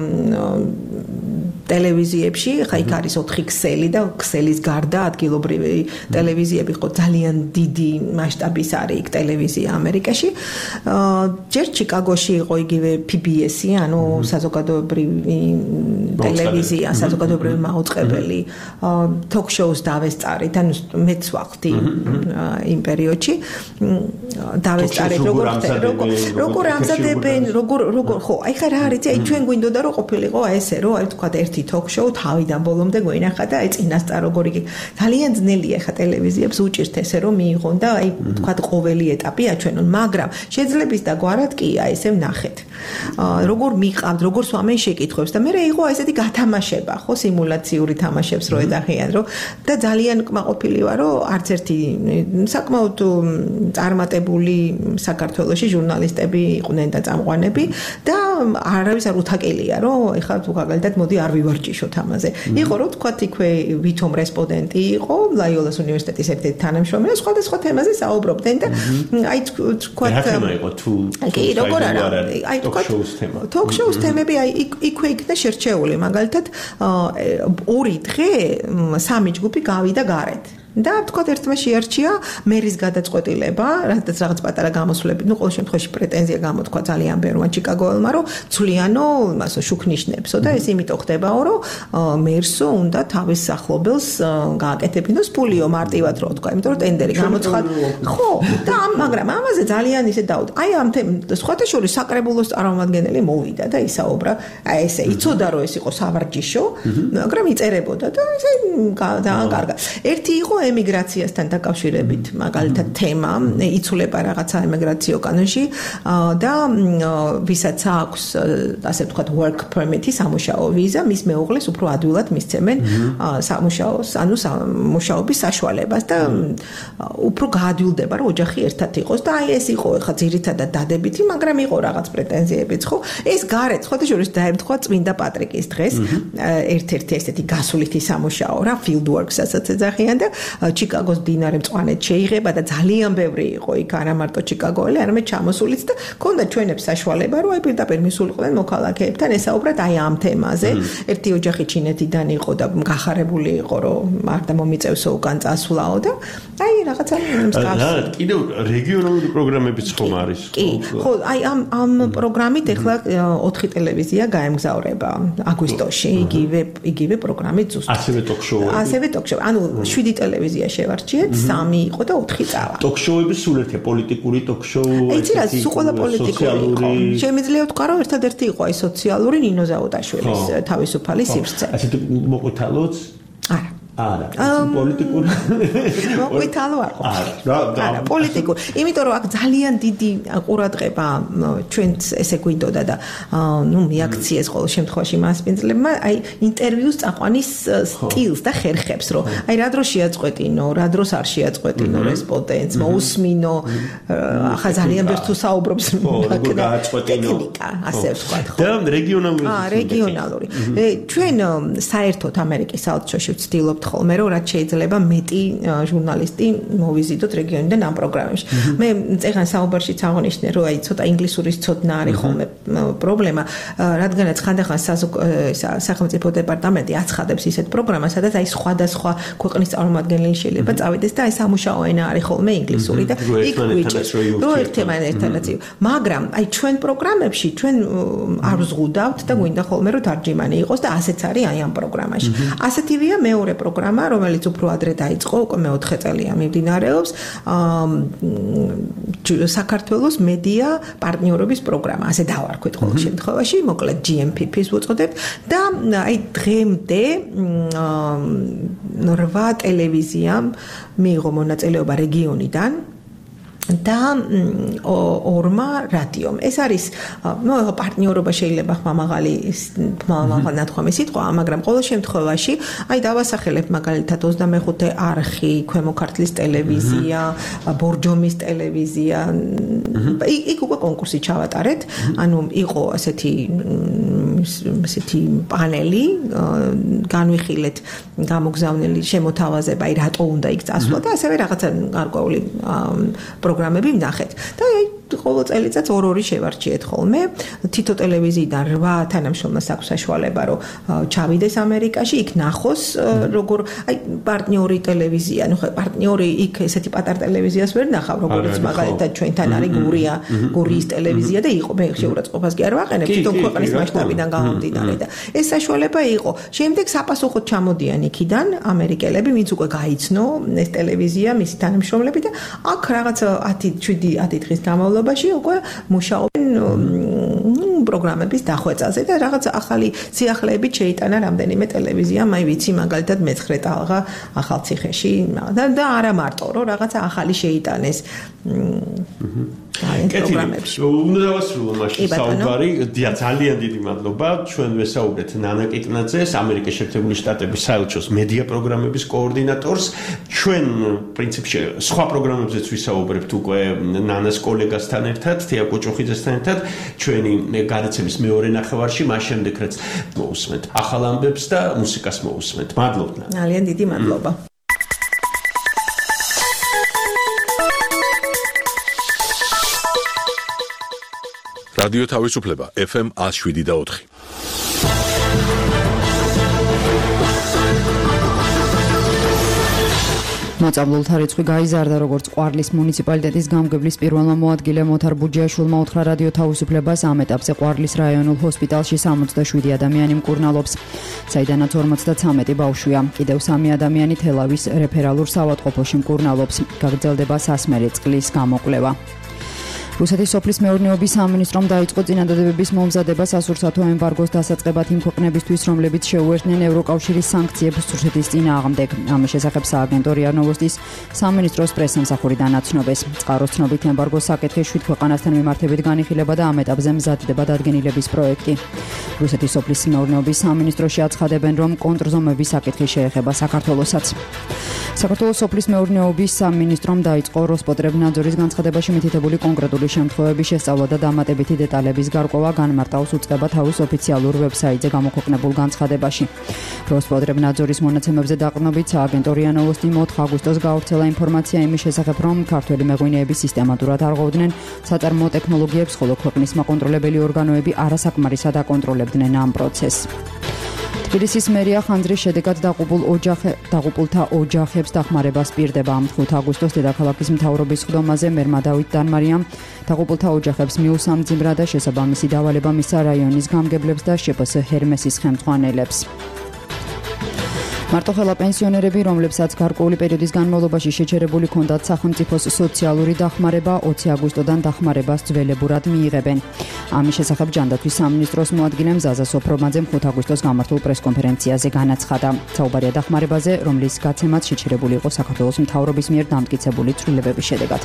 ტელევიზიებში, ხა იქ არის ოთხი ქსელი და ქსელის გარდა ადგილობრივი ტელევიზიები ხო ძალიან დიდი მასშტაბის არის იქ ტელევიზია ამერიკაში. ჯერ ჩიკაგოში იყო იგივე პი ბი ესი, ანუ საზოგადოებრივი ტელევიზია, საზოგადოებრივი მაუწყებელი ток-შოუს დავესწარით, ანუ მეც ვახდი იმ პერიოდში. დავესწარით როგორ როგორ როგორ ამზადებენ, როგორ როგორ ხო, აი ხა რა არის, აი ჩვენ გვინდოდა რომ ყოფილიყო აი ესე რომ აი თქვა ერთი ток-შოუ თავიდან ბოლომდე გვინახა და აი წინასწარ როგორ იგი ძალიან ძნელია ხა ტელევიზიებს უჭირთ ესე რომ მიიღონ და აი თქვა ყოველი ეტაპი აჩვენონ, მაგრამ შეძლებს და გვარად კი აი ესე ვნახეთ. როგორ მიყავთ, როგორ სვამენ შეკითხვებს და მე რა იყო ესეთი გათამაშება, ხო, სიმულაციური თამაშებს რო ეძახიან, რომ და ძალიან კმაყოფილი ვარ, რომ არც ერთი საკმაოდ წარმატებული საქართველოში ჟურნალისტები იყვნენ და წამყვანები და არავის არ უთაკელია, რომ ეხლა თუ მაგალითად მოდი არ ვივარჯიშოთ ამაზე. იყო რომ თქვათ იქვე ვითომ რესპონდენტი იყო, ლაიოლას უნივერსიტეტის ერთ-ერთი თანამშრომელი, სხვადასხვა თემაზე საუბრობდნენ და აი თქვათ რა თემა იყო თუ კი, როგორ არა, აი თქვათ ток-შოუს თემები აი იქვე იქნა შერჩეული, მაგალითად ორი დღე სამი ჯგუფი გავიდა გარეთ. და თქვათ ერთმა შეარჩია მერის გადაწყვეტილება, რადგან რაღაც პატარა გამოსვლები, ну ყოველ შემთხვევაში პრეტენზია გამოთქვა ძალიან ბევრმა ჩიკაგოელმა, რომ ცვლიანო იმასო შუქნიშნებსო და ეს იმიტომ ხდებაო, რომ მერსო უნდა თავის სახლობელს გააკეთებინოს ფულიო მარტივად რო თქვა, იმიტომ რომ ტენდერი გამოცხადდა. ხო, და მაგრამ ამაზე ძალიან ისე დაუთ. აი ამ სხვათა შორის საკრებულოს წარმომადგენელი მოვიდა და ისაუბრა, აი ესე იცოდა რომ ეს იყო სავარჯიშო, მაგრამ იწერებოდა და ესე ძალიან კარგად. ერთი იყო ემიგრაციასთან დაკავშირებით მაგალითად თემა, იცვლება რაღაცა ემიგრაციო კანონში და ვისაც აქვს ასე ვთქვათ work permit-ი, სამუშაო ვიზა, მის მეუღლეს უფრო ადვილად მისცემენ სამუშაოს, ანუ სამუშაობის საშუალებას და უფრო გაადვილდება რომ ოჯახი ერთად იყოს და აი ეს იყო ხა ძირითადად დადებითი, მაგრამ იყო რაღაც პრეტენზიებიც, ხო? ეს გარეთ ხოთა შორის დაემთხვა წმინდა პატრიკის დღეს, ერთ-ერთი ესეთი გასულითი სამუშაო რა, field works-ასაც ეძახიან და ჩიკაგოს დინარე მწვანედ შეიღება და ძალიან ბევრი იყო იქ არა მარტო ჩიკაგოელი, არამედ ჩამოსულიც და ქონდა ჩვენებს საშუალება, რომ აი პირდაპირ მისულიყვნენ მოქალაქეებთან ესაუბრათ აი ამ თემაზე. ერთი ოჯახი ჩინეთიდან იყო და გახარებული იყო, რომ არ და მომიწევსო უკან წასვლაო და აი რაღაცა მსგავს. რა, კიდევ რეგიონალური პროგრამებიც ხომ არის? კი, ხო, აი ამ ამ პროგრამით ახლა ოთხი ტელევიზია გაემგზავრება აგვისტოში, იგივე იგივე პროგრამით ზუსტად. ასევე ტოქ-შოუები. ასევე ტოქ-შოუ. ანუ შვიდი ტელევიზია შევარჩიეთ, სამი იყო და ოთხი წავა. ტოქ-შოუები სულ ერთია, პოლიტიკური ტოქ-შოუ, ეს ის სულ ყველა პოლიტიკური იყო. შემიძლია ვთქვა, რომ ერთადერთი იყო აი სოციალური ნინო ზაუდაშვილის თავისუფალი სივრცე. ასეთი მოყვითალოც? არა. არა, პოლიტიკური მოყვითალო არ ყოფილა. არა, არა, პოლიტიკური. იმიტომ რომ აქ ძალიან დიდი ყურადღება ჩვენც ესე გვინდოდა და ნუ მიაქციეს ყოველ შემთხვევაში მასპინძლებმა, აი ინტერვიუს წაყვანის სტილს და ხერხებს, რომ აი რა დროს შეაწყვეტინო, რა დროს არ შეაწყვეტინო რესპონდენტს, მოусმინო, ახლა ძალიან ბევრ თუ საუბრობს ტექნიკა, ასე ვთქვათ, ხო? და რეგიონალური. აა, რეგიონალური. ჩვენ საერთოდ ამერიკის საელჩოში ვცდილობთ ხოლმე რომ რაც შეიძლება მეტი ჟურნალისტი მოვიზიდოთ რეგიონიდან ამ პროგრამებში. მე წეგან საუბარშიც აღნიშნე რომ აი ცოტა ინგლისურის ცოდნა არის ხოლმე პრობლემა, რადგანაც ხანდახან სახელმწიფო დეპარტამენტი აცხადებს ისეთ პროგრამას, სადაც აი სხვადასხვა ქვეყნის წარმომადგენელი შეიძლება წავიდეს და აი სამუშაო ენა არის ხოლმე ინგლისური და იქ გვიჭირს რომ ერთმანეთთანაც. მაგრამ აი ჩვენ პროგრამებში ჩვენ არ ვზღუდავთ და გვინდა ხოლმე რომ თარჯიმანი იყოს და ასეც არის აი ამ პროგრამაში. ასეთივეა მეორე პროგრამა, რომელიც უფრო ადრე დაიწყო, უკვე მეოთხე წელია მიმდინარეობს, საქართველოს მედია პარტნიორობის პროგრამა, ასე დავარქვით ყოველ შემთხვევაში, მოკლედ ჯი ემ პი პი-ს ვუწოდებთ და აი დღემდე რვა ტელევიზიამ მიიღო მონაწილეობა რეგიონიდან და ორმა რადიომ. ეს არის ნუ პარტნიორობა შეიძლება ხმამაღალი ხმამაღალი ნათქვამი სიტყვა, მაგრამ ყოველ შემთხვევაში აი დავასახელებ მაგალითად ოცდამეხუთე არხი, ქვემო ქართლის ტელევიზია, ბორჯომის ტელევიზია. იქ უკვე კონკურსი ჩავატარეთ, ანუ იყო ასეთი ასეთი პანელი, განვიხილეთ გამოგზავნილი შემოთავაზება, აი რატო უნდა იქ წასვლა და ასევე რაღაცა გარკვეული პროგრამები ვნახეთ. და აი ყოველ წელიწადს ორ-ორი შევარჩიეთ ხოლმე. თითო ტელევიზიიდან რვა თანამშრომელს აქვს საშუალება, რომ ჩავიდეს ამერიკაში, იქ ნახოს, როგორ აი პარტნიორი ტელევიზია, ну ხო პარტნიორი იქ ესეთი პატარ ტელევიზიას ვერ ნახავ, როგორც მაგალითად ჩვენთან არის გურია, გურიის ტელევიზია და იყო მე შეურაცხყოფას კი არ ვაყენებ, თვითონ ქვეყნის მასშტაბიდან გამომდინარე და ეს საშუალება იყო. შემდეგ საპასუხოდ ჩამოდიან იქიდან ამერიკელები, ვინც უკვე გაიცნო ეს ტელევიზია, მისი თანამშრომლები და აქ რაღაც ათი შვიდი ათი დღის განმავლობაში უკვე მუშაობენ პროგრამების დახვეწაზე და რაღაც ახალი სიახლეებით შეიტანა რამდენიმე ტელევიზიამ, აი ვიცი მაგალითად მეცხრე ტალღა ახალციხეში და და არა მარტო, რომ რაღაცა ახალი შეიტანეს პროგრამებში. უნდა დავასრულო მაშინ საუბარი. ძალიან დიდი მადლობა. ჩვენ ვესაუბრეთ ნანა კიკნაძეს, ამერიკის შეერთებული შტატების საელჩოს მედია პროგრამების კოორდინატორს. ჩვენ პრინციპში სხვა პროგრამებზეც ვისაუბრებთ უკვე ნანას კოლეგასთან ერთად, თია კუჭუხიძესთან ერთად, ჩვენი განაცემის მეორე ნახევარში, მას შემდეგ რაც მოусმენთ ახალ ამბებს და მუსიკას მოусმენთ. მადლობთ. ძალიან დიდი მადლობა. რადიო თავისუფლება ეფ ემ ათს შვიდი და ოთხი. მოწამლულთა რიცხვი გაიზარდა, როგორც ყვარლის მუნიციპალიტეტის გამგებლის პირველმა მოადგილე მოთარ ბუჯიაშვილმა უთხრა რადიო თავისუფლებას, ამ ეტაპზე ყვარლის რაიონულ ჰოსპიტალში სამოცდაშვიდი ადამიანი მკურნალობს, საიდანაც ორმოცდათვრამეტი ბავშვია. კიდევ სამი ადამიანი თელავის რეფერალურ საავადმყოფოში მკურნალობს. გაგრძელდება სასმელი წყლის გამოკვლევა. რუსეთის სოფლის მეურნეობის სამინისტრომ დაიწყო წინადადებების მომზადება სასურსათო ემბარგოს დასაწყებად იმ ქვეყნებისთვის, რომლებიც შეუერთდნენ ევროკავშირის სანქციებს რუსეთის წინააღმდეგ. ამის შესახებ სააგენტო რია ნოვოსტის სამინისტროს პრესსამსახურიდან აცნობეს. წყაროს ცნობით ემბარგოს საკითხი შვიდ ქვეყანასთან მიმართებით განიხილება და ამ ეტაპზე მზადდება დადგენილების პროექტი. რუსეთის სოფლის მეურნეობის სამინისტროში აცხადებენ, რომ კონტრზომების საკითხი შეეხება საქართველოსაც. საქართველოს სოფლის მეურნეობის სამინისტრომ დაიწყო როსპოტრებნაძორის განცხადებაში მითითებული კონკრეტული შემთხვევების შესწავლა და დამატებითი დეტალების გარკვევა განმარტავს უწყება თავის ოფიციალურ ვებსაიტზე გამოქვეყნებულ განცხადებაში. როსპოტრებნაძორის მონაცემებზე დაყრდნობით სააგენტო რია ნოვოსტი ოთხ აგვისტოს გავრცელა ინფორმაცია იმის შესახებ, რომ ქართველი მეღვინეები სისტემატურად არღვევდნენ საწარმოო ტექნოლოგიებს, ხოლო ქვეყნის მაკონტროლებელი ორგანოები არასაკმარისად აკონტროლებდნენ ამ პროცესს. თბილისის მერია ხანძრის შედეგად დაყუპულ ოჯახე დაყუპულთა ოჯახებს დახმარებას პირდება. ხუთ აგვისტოს დედაქალაქის მთავრობის ხდომაზე მერმა დავით დანმარიამ დაყუპულთა ოჯახებს მიუსამძიმრა და შესაბამისი დავალება მისცა რაიონის გამგებლებს და შპს ჰერმესის ხელმძღვანელებს. მარტოხელა პენსიონერები, რომლებსაც გარკვეული პერიოდის განმავლობაში შეჩერებული ჰქონდათ სახელმწიფოს სოციალური დახმარება, ოცი აგვისტოდან დახმარებას ძველებურად მიიღებენ. ამის შესახებ ჯანდაცვის სამინისტროს მოადგილემ ზაზა სოფრომაძემ ხუთ აგვისტოს გამართულ პრესკონფერენციაზე განაცხადა. საუბარია დახმარებაზე, რომლის გაცემაც შეჩერებული იყო საქართველოს მთავრობის მიერ დამტკიცებული ცვლილებების შედეგად.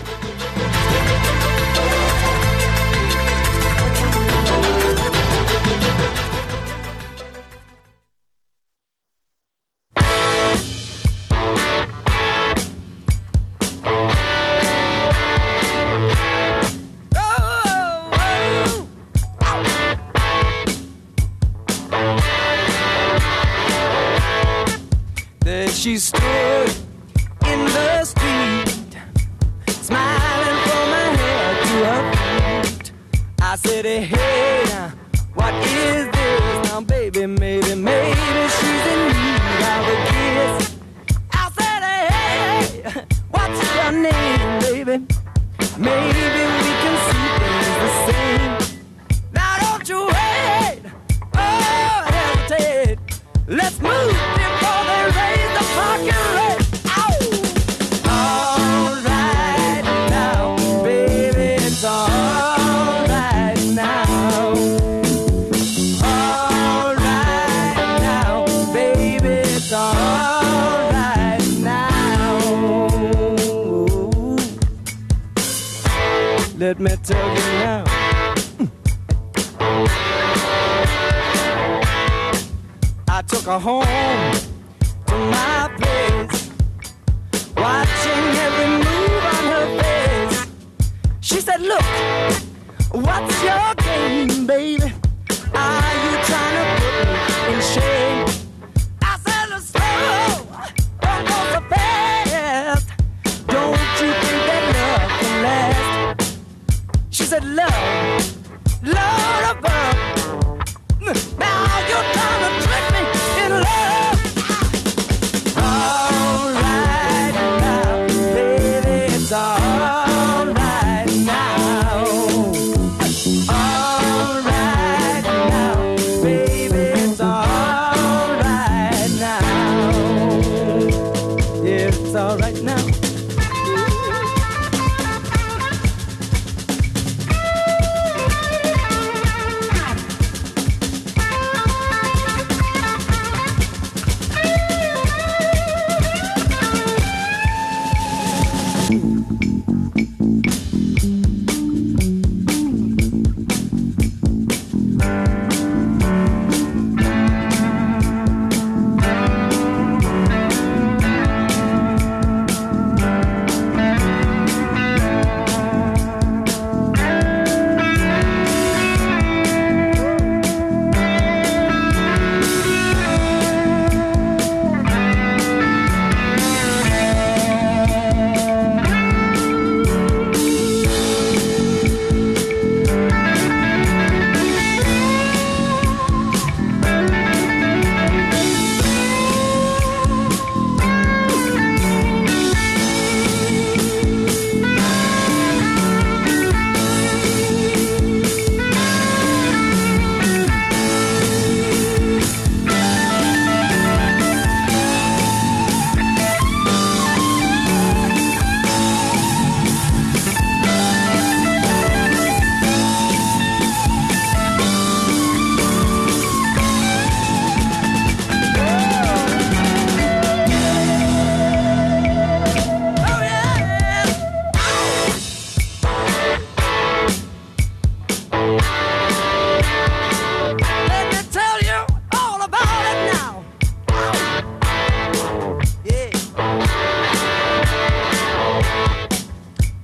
She stood in the street, smiling from her head to her feet. I said, hey, what is this now, baby? Maybe, maybe she's in need of a kiss. I said, hey, what's your name, baby? Maybe we can see things the same. Now don't you wait, oh, hesitate. Let's move before they raise the parking rate. All right now, baby, it's all right now. All right now, baby, it's all right now. Let me tell you now. I took her home to my place, watching every move on her face. She said, look, what's your game, baby? Are you trying to put me in shame? I said, slow, don't go so fast. Don't you think that love can last? She said, love, love above. Now you're trying to trick me in love. All right now, baby, it's all right now. All right now, baby, it's all right now. Yeah, it's all right now.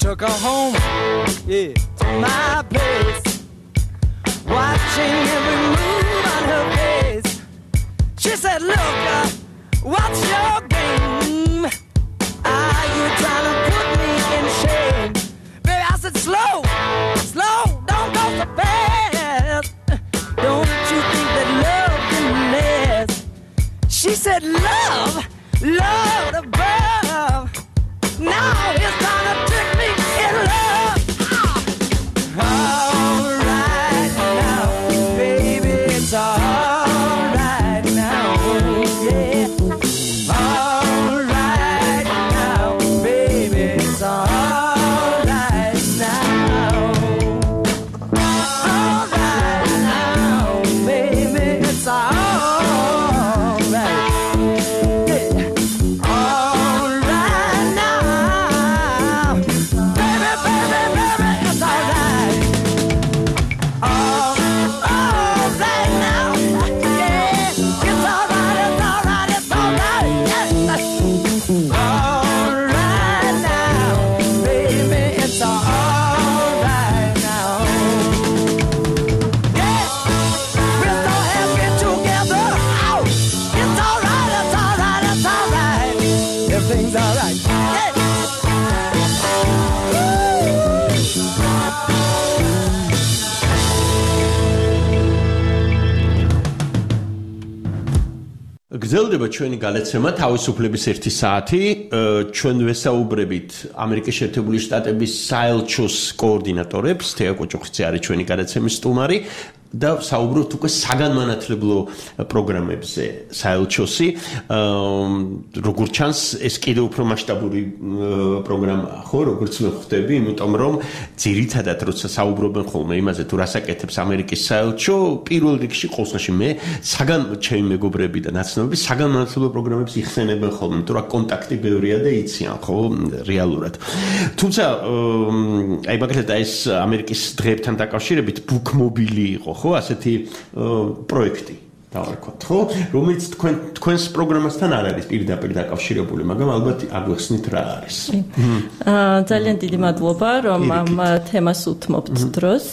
took her home, yeah, to my place, watching every move on her face. She said, look, uh, what's your game? Are you trying to put me in shame? Baby, I said, slow, slow, don't go so fast. Don't you think that love can last? She said, love, love above. Now it's time to trick me in love. All right now, baby, it's all right now, yeah. All right now, baby, it's all right now. All right now, baby, it's all right. გრძელდება ჩვენი გალეცემა თავისუფლების ერთი საათი. ჩვენ ვესაუბრებით ამერიკის შეერთებული შტატების საელჩოს კოორდინატორებს, თეა კოჭოხიცი არის ჩვენი გალეცემის სტუმარი და საუბრობთ უკვე საგანმანათლებლო პროგრამებზე საელჩოსი. როგორც ჩანს, ეს კიდევ უფრო მასშტაბური პროგრამაა, ხო, როგორც მე ხვდები, იმიტომ რომ ძირითადად როცა საუბრობენ ხოლმე იმაზე თუ რას აკეთებს ამერიკის საელჩო, პირველ რიგში ყოველში მე საგან ჩემი მეგობრები და ნაცნობები საგანმანათლებლო პროგრამებს იხსენებენ ხოლმე, იმიტომ რომ კონტაქტი ბევრია და იციან, ხო, რეალურად. თუმცა აი მაგალითად ეს ამერიკის დღეებთან დაკავშირებით ბუქმობილი იყო, ხო, ასეთი პროექტი დავარქვათ, ხო, რომელიც თქვენ თქვენს პროგრამასთან არ არის პირდაპირ დაკავშირებული, მაგრამ ალბათ აგვეხსნით რა არის. აა ძალიან დიდი მადლობა, რომ ამ თემას უთმობთ დროს.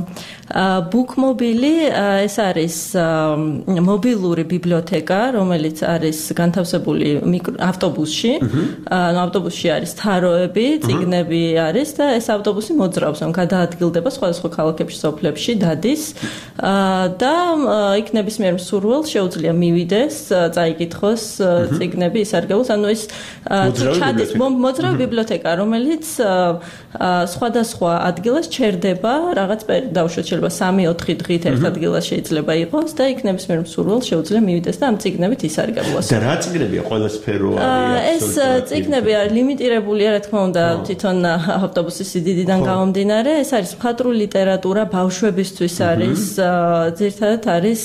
ბუქმობილი ეს არის მობილური ბიბლიოთეკა, რომელიც არის განთავსებული ავტობუსში. ანუ ავტობუსში არის თაროები, წიგნები არის და ეს ავტობუსი მოძრაობს, ან გადაადგილდება სხვადასხვა ქალაქებში, სოფლებში, დადის და იქ ნებისმიერ სურვილს შეუძლია მივიდეს, წაიკითხოს წიგნები, ისარგებლოს, ანუ ეს ჩადის მოძრავი ბიბლიოთეკა, რომელიც სხვადასხვა ადგილას ჩერდება, რაღაც დაუშვათ შეიძლება სამი ოთხი დღით ერთ ადგილას შეიძლება იყოს და იქ ნებისმიერ სურვილს შეუძლია მივიდეს და ამ წიგნებით ისარგებლოს. და რა წიგნებია ყველასფერო არის? ეს წიგნები არის ლიმიტირებულია, რა თქმა უნდა, თვითონ ავტობუსის სიდიდიდან გამომდინარე, ეს არის მხატვრული ლიტერატურა, ბავშვებისთვის არის, ძირითადად არის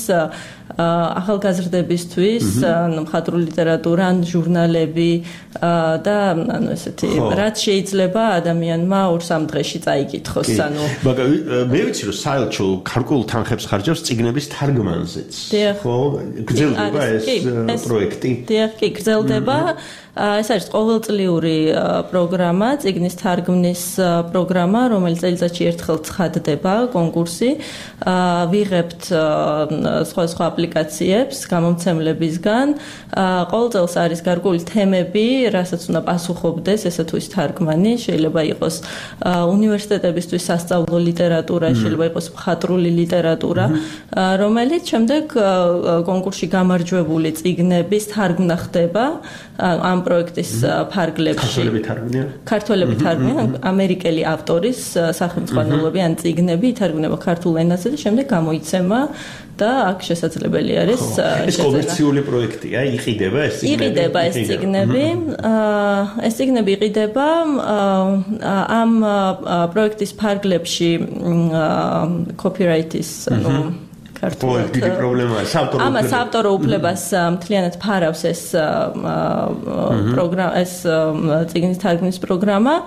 ახალგაზრდებისთვის, ანუ მხატვრული ლიტერატურა, ჟურნალები და ანუ ესეთი, რაც შეიძლება ადამიანმა ორ-სამ დღეში წაიკითხოს, ანუ მაგრამ მე ვიცი რომ საელჩო გარკვეულ თანხებს ხარჯავს წიგნების თარგმანზეც. ხო, გრძელდება ეს პროექტი? დიახ, კი, გრძელდება. ეს არის ყოველწლიური პროგრამა, წიგნის თარგმნის პროგრამა, რომელიც წელიწადში ერთხელ ცხადდება, კონკურსი. ვიღებთ სხვადასხვა აპლიკაციებს გამომცემლებისგან. ყოველ წელს არის გარკვეული თემები, რასაც უნდა პასუხობდეს ესა თუ ის თარგმანი, შეიძლება იყოს უნივერსიტეტებისთვის სასწავლო ლიტერატურა, შეიძლება იყოს მხატვრული ლიტერატურა, რომელიც შემდეგ კონკურსში გამარჯვებული წიგნების თარგმნა ხდება ამ პროექტის ფარგლებში. ქართველები თარგმნიან? ქართველები თარგმნიან, ამერიკელი ავტორის სახელმძღვანელოები ან წიგნები ითარგმნება ქართულ ენაზე და შემდეგ გამოიცემა და აქ შესაძლებელი არის ეს კომერციული პროექტია, იყიდება ეს წიგნები? იყიდება ეს წიგნები. ეს წიგნები იყიდება ამ პროექტის ფარგლებში კოპირაიტის, ანუ ქართულად დიდი პრობლემაა საავტორო უფლება. ამას ავტორო უფლებას მთლიანად ფარავს ეს პროგრამა, ეს წიგნის თარგმნის პროგრამა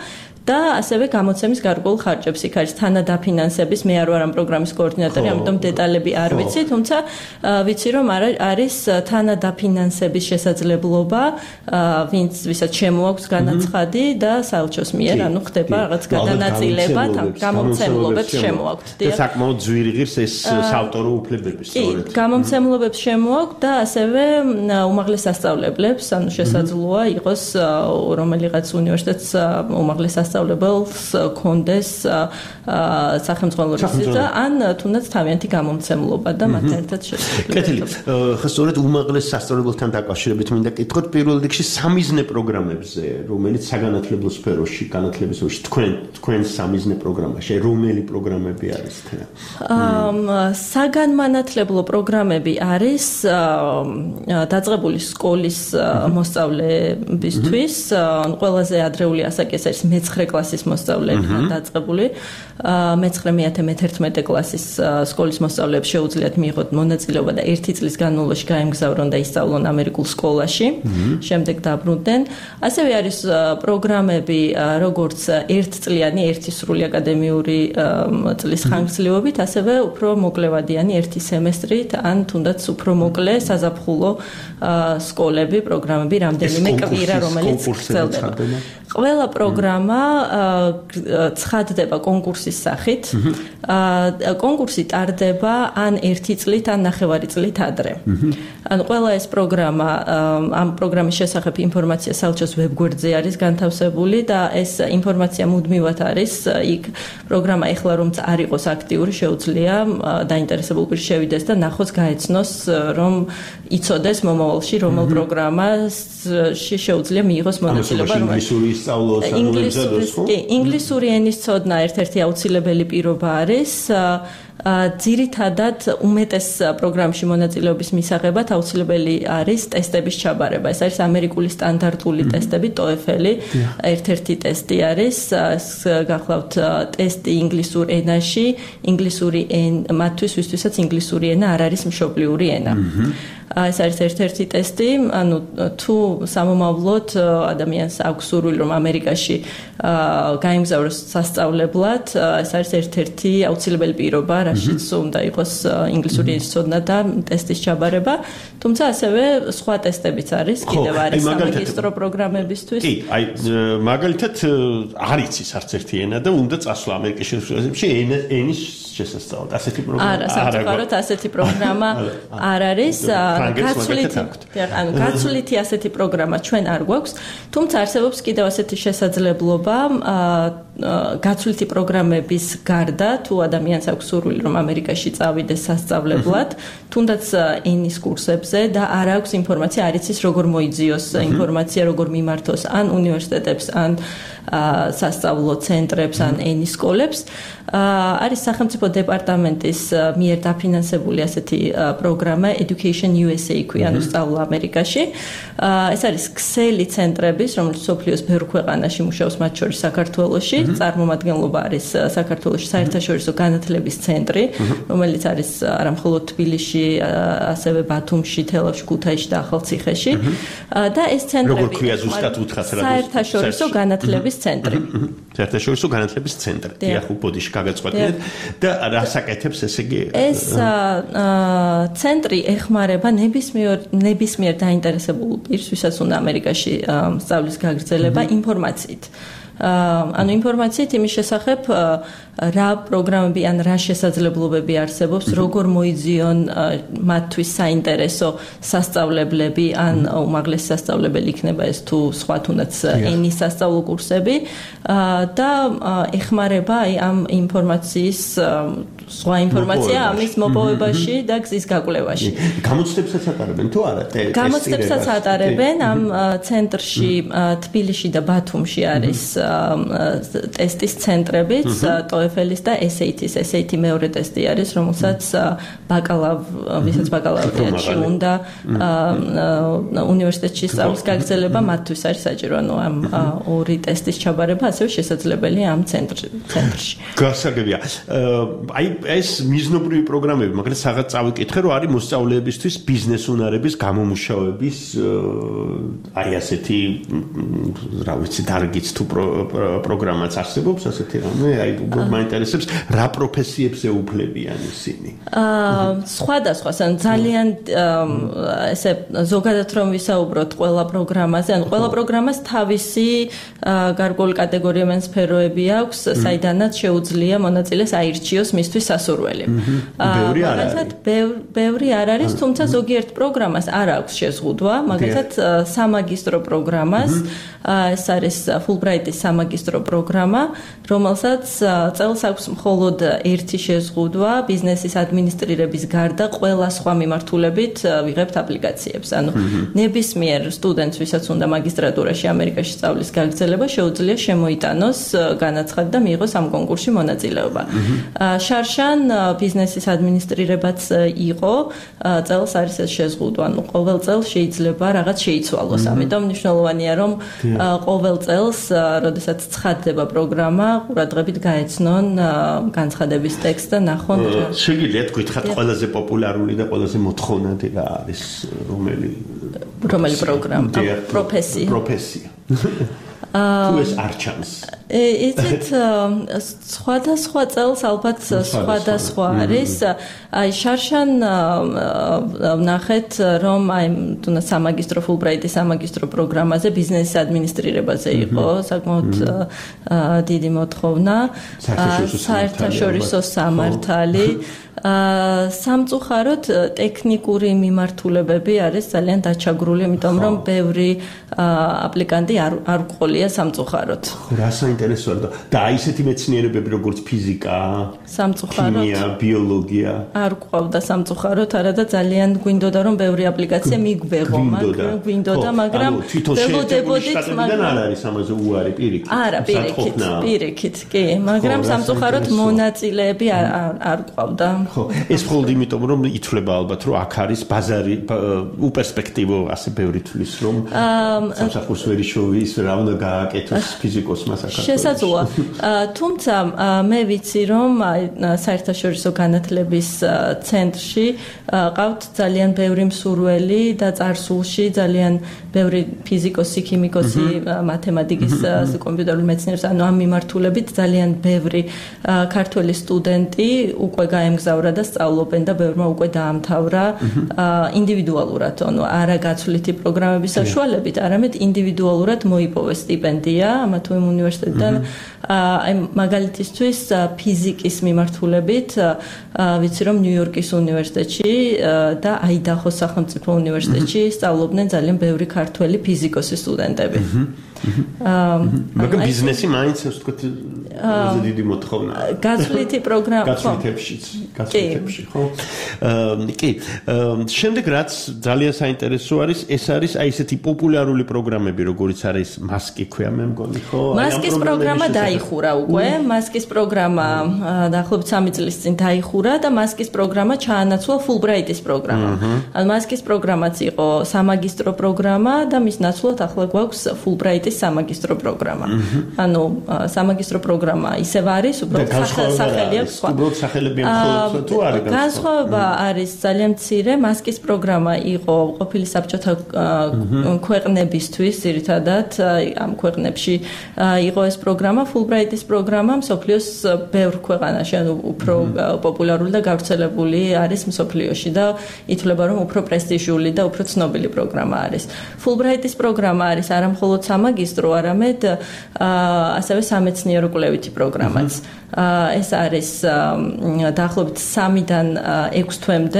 და ასევე გამოცემის გარკვეულ ხარჯებს. იქ არის თანადაფინანსების, მე არ ვარ ამ პროგრამის კოორდინატორი, ამიტომ დეტალები არ ვიცი, თუმცა ვიცი რომ არის თანადაფინანსების შესაძლებლობა, ვინც ვისაც შემოაქვს განაცხადი და საელჩოს მიერ, ანუ ხდება რაღაც გადანაწილება გამომცემლობებს შემოაქვთ. და საკმაოდ ძვირი ღირს ეს საავტორო უფლებები სწორედ. კი, გამომცემლობებს შემოაქვთ და ასევე უმაღლეს სასწავლებლებს, ანუ შესაძლოა იყოს რომელიღაც უნივერსიტეტს უმაღლეს სასწავლებელს კონდეს სახელმწიფო რესურსი ან თუნდაც თავიანთი გამომცემლობა და მათ ერთად შესაძლოა. კეთილი. ხო სწორედ უმაღლეს სასწავლებელთან დაკავშირებით მინდა კითხოთ პირველ რიგში სამიზნე პროგრამებზე, რომელიც საგანათლებლო სფეროში, განათლების სფეროში თქვენ თქვენ სამიზნე პროგრამაში რომელი პროგრამები არის თქვენ? საგანმანათლებლო პროგრამები არის დაწყებული სკოლის მოსწავლებისთვის, ყველაზე ადრეული ასაკი არის მეცხრე კლასის მოსწავლეებთან დაწყებული. მეცხრე, მეათე, მეთერთმეტე კლასის სკოლის მოსწავლეებს შეუძლიათ მიიღოთ მონაწილეობა და ერთი წლის განმავლობაში გაემგზავრონ და ისწავლონ ამერიკულ სკოლაში, შემდეგ დაბრუნდნენ. ასევე არის პროგრამები, როგორც ერთწლიანი, ერთი სრული აკადემიური წლის ხანგრძლივობით, ასევე უფრო მოკლევადიანი ერთი სემესტრით, ან თუნდაც უფრო მოკლე საზაფხულო სკოლები, პროგრამები, რამდენიმე კვირა, რომელიც გრძელდება. ყველა პროგრამა ცხადდება კონკურსის სახით. კონკურსი ტარდება ან ერთი წლით, ან ნახევარი წლით ადრე. ან ყველა ეს პროგრამა, ამ პროგრამის შესახებ ინფორმაცია საელჩოს ვებგვერდზე არის განთავსებული და ეს ინფორმაცია მუდმივად არის. იქ პროგრამა ეხლა რომც არ იყოს აქტიური, შეუძლია დაინტერესებულ პირს შევიდეს და ნახოს, გაეცნოს, რომ იცოდეს მომავალში რომელ პროგრამაში შეუძლია მიიღოს მონაწილეობა, რომელიც ინგლისური ენის ცოდნა ერთ-ერთი აუცილებელი პირობა არის. ძირითადად უმეტეს პროგრამში მონაწილეობის მისაღებად აუცილებელი არის ტესტების ჩაბარება. ეს არის ამერიკული სტანდარტული ტესტები, TOEFL-ი, ერთ-ერთი ტესტი არის. გახლავთ ტესტი ინგლისურ ენაში, ინგლისური ენა, მათთვის ვისთვისაც ინგლისური ენა არ არის მშობლიური ენა. ეს არის ერთ-ერთი ტესტი, ანუ თუ სამომავლოდ ადამიანს აქვს სურვილი რომ ამერიკაში გაემგზავროს სასწავლებლად, ეს არის ერთ-ერთი აუცილებელი პირობა, რაშიც უნდა იყოს ინგლისური ენის ცოდნა და ტესტის ჩაბარება, თუმცა ასევე სხვა ტესტებიც არის, კიდევ არის სამაგისტრო პროგრამებისთვის. კი, აი მაგალითად არ იცის არც ერთი ენა და უნდა წასვლა ამერიკის შეერთებულებში ენის შესასწავლად. ასეთი პროგრამა არა, სამწუხაროდ ასეთი პროგრამა არ არის. გაცვლითი, ანუ გაცვლითი ასეთი პროგრამა ჩვენ არ გვაქვს, თუმცა არსებობს კიდევ ასეთი შესაძლებლობა გაცვლითი პროგრამების გარდა, თუ ადამიანს აქვს სურვილი რომ ამერიკაში წავიდეს სასწავლებლად, თუნდაც ენის კურსებზე და არ აქვს ინფორმაცია, არ იცის როგორ მოიძიოს ინფორმაცია, როგორ მიმართოს ან უნივერსიტეტებს, ან სასწავლო ცენტრებს, ან ენის სკოლებს. არის სახელმწიფო დეპარტამენტის მიერ დაფინანსებული ასეთი პროგრამა Education U S A ქვია, ანუ სწავლა ამერიკაში. ეს არის ქსელი ცენტრების, რომელიც სოფლიოს ბევრ ქვეყანაში მუშაობს, მათ შორის საქართველოში. წარმომადგენლობა არის საქართველოში საერთაშორისო განათლების ცენტრი, რომელიც არის არა მხოლოდ თბილისში, ასევე ბათუმში, თელავში, ქუთაისში და ახალციხეში. და ეს ცენტრები როგორ ქვია ზუსტად უთხრათ რა საერთაშორისო განათლების ცენტრი. საერთაშორისო განათლების ცენტრი. დიახ, უბოდიში გაგაწყვეტინეთ და რას აკეთებს ესე იგი? ეს ცენტრი ეხმარება ნებისმიერ ნებისმიერ დაინტერესებულ პირს, ვისაც უნდა ამერიკაში სწავლის გაგრძელება, ინფორმაციით. ანუ ინფორმაციით იმის შესახებ რა პროგრამები ან რა შესაძლებლობები არსებობს, როგორ მოიძიონ მათთვის საინტერესო სასწავლებლები ან უმაღლესი სასწავლებელი იქნება ეს თუ სხვა თუნდაც ენის სასწავლო კურსები და ეხმარება აი ამ ინფორმაციის სხვა ინფორმაცია ამის მოპოვებაში და გზის გაკვლევაში. გამოცდებსაც ატარებენ თუ არა? გამოცდებსაც ატარებენ ამ ცენტრში თბილისში და ბათუმში არის ტესტის ცენტრებიც, TOEFL-ის და S A T-ის. S A T მეორე ტესტი არის, რომელსაც ბაკალავ, ვისაც ბაკალავრიატში უნდა უნივერსიტეტში სწავლის გაგრძელება, მათთვის არის საჭირო, ანუ ამ ორი ტესტის ჩაბარება ასევე შესაძლებელია ამ ცენტრში. გასაგებია. აი ეს მიზნობრივი პროგრამები, მაგრამ საღაც წავიკითხე, რომ არის მოსწავლეებისთვის ბიზნეს უნარების გამომუშავების აი ასეთი რა ვიცი, დარგიც თუ პროგრამაც არსებობს, ასეთი რამე, აი უბრალოდ მაინტერესებს, რა პროფესიებს ეუფლებიან ისინი. აა სხვადასხვა, ან ძალიან ესე ზოგადად რომ ვისაუბროთ ყველა პროგრამაზე, ან ყველა პროგრამას თავისი გარკვეული კატეგორია ან სფეროები აქვს, საიდანაც შეუძლია მონაწილეს აირჩიოს მისთვის სასურველი. ბევრი არ არის. ბევრი არ არის, თუმცა ზოგიერთ პროგრამას არ აქვს შეზღუდვა, მაგალითად სამაგისტრო პროგრამას, ეს არის Fulbright-ის სამაგისტრო პროგრამა, რომელსაც წელს აქვს მხოლოდ ერთი შეზღუდვა, ბიზნესის ადმინისტრირების გარდა ყველა სხვა მიმართულებით ვიღებთ აპლიკაციებს. ანუ ნებისმიერ სტუდენტს, ვისაც უნდა მაგისტრატურაში ამერიკაში სწავლის გაგრძელება, შეუძლია შემოიტანოს განაცხადი და მიიღოს ამ კონკურსში მონაწილეობა. შარშან ბიზნესის ადმინისტრირებაც იყო, წელს არის ეს შეზღუდვა, ანუ ყოველ წელს შეიძლება რაღაც შეიცვალოს. ამიტომ მნიშვნელოვანია, რომ ყოველ წელს, როდესაც ცხადდება პროგრამა, ყურადღებით გაეცნონ განცხადების ტექსტს და ნახონ. შეგიძლიათ გითხრათ ყველაზე პოპულარული და ყველაზე მოთხოვნადი რა არის, რომელი რომელი პროგრამა, პროფესია. პროფესია. თუ ეს არ ჩანს. იცით, სხვადასხვა წელს ალბათ სხვადასხვა არის. აი შარშან ვნახეთ, რომ აი თუნდაც სამაგისტრო Fulbright-ის სამაგისტრო პროგრამაზე ბიზნესის ადმინისტრირებაზე იყო საკმაოდ დიდი მოთხოვნა. საერთაშორისო სამართალი. სამწუხაროდ ტექნიკური მიმართულებები არის ძალიან დაჩაგრული, იმიტომ რომ ბევრი აპლიკანტი არ არ ყოლია სამწუხაროდ. რა საინტერესოა და აი ესეთი მეცნიერებები როგორც ფიზიკა, სამწუხაროდ, ქიმია, ბიოლოგია არ ყავდა სამწუხაროდ, არადა ძალიან გვინდოდა რომ ბევრი აპლიკაცია მიგვეღო, მაგრამ გვინდოდა, მაგრამ ველოდებოდით, მაგრამ არ არის ამაზე უარი პირიქით. არა, პირიქით, პირიქით, კი, მაგრამ სამწუხაროდ მონაწილეები არ არ ყავდა. ხო, ეს მხოლოდ იმიტომ რომ ითვლება ალბათ რომ აქ არის ბაზარი უპერსპექტივო ასე ბევრი თვლის რომ სამსახურს ვერ იშოვის რა უნდა გააკეთოს ფიზიკოსმა საქართველოში. შესაძლოა. თუმცა მე ვიცი რომ საერთაშორისო განათლების ცენტრში ყავთ ძალიან ბევრი მსურველი და წარსულში ძალიან ბევრი ფიზიკოსი, ქიმიკოსი, მათემატიკის, კომპიუტერული მეცნიერების, ანუ ამ მიმართულებით ძალიან ბევრი ქართველი სტუდენტი უკვე გაემგზავრა და სწავლობენ და ბევრმა უკვე დაამთავრა ინდივიდუალურად, ანუ არა გაცვლითი პროგრამების საშუალებით, არამედ ინდივიდუალურად მოიპოვეს სტიპენდია ამა თუ იმ უნივერსიტეტიდან. აი მაგალითისთვის ფიზიკის მიმართულებით ვიცი რომ ნიუ-იორკის უნივერსიტეტში და აიდაჰოს სახელმწიფო უნივერსიტეტში სწავლობდნენ ძალიან ბევრი ქართველი ფიზიკოსი სტუდენტები. მაგრამ ბიზნესი მაინც ასე ვთქვათ ასე დიდი მოთხოვნა. გაცვლითი პროგრამა გაცვლითებშიც, გაცვლითებში, ხო? კი, შემდეგ რაც ძალიან საინტერესო არის, ეს არის აი ესეთი პოპულარული პროგრამები, როგორიც არის მასკი ქვია, მე მგონი, ხო? მასკის პროგრამა დაიხურა უკვე, მასკის პროგრამა დაახლოებით სამი წლის წინ დაიხურა და მასკის პროგრამა ჩაანაცვლა Fulbright-ის პროგრამა. ანუ მასკის პროგრამაც იყო სამაგისტრო პროგრამა და მის ნაცვლად ახლა გვაქვს Fulbright-ის სამაგისტრო პროგრამა. ანუ სამაგისტრო პროგრამა ისევ არის, უბრალოდ სახელი აქვს სხვა. უბრალოდ სახელები მხოლოდ თუ არის განსხვავება? განსხვავება არის ძალიან მცირე. მასკის პროგრამა იყო ყოფილი საბჭოთა ქვეყნებისთვის, ძირითადად ამ ქვეყნებში იყო ეს პროგრამა, Fulbright-ის პროგრამა მსოფლიოს ბევრ ქვეყანაში, ანუ უფრო პოპულარული და გავრცელებული არის მსოფლიოში და ითვლება რომ უფრო პრესტიჟული და უფრო ცნობილი პროგრამა არის. Fulbright-ის პროგრამა არის არა მხოლოდ სამაგისტრო, არამედ ასევე სამეცნიერო კვლევითი პროგრამაც. ეს არის დაახლოებით სამიდან ექვს თვემდე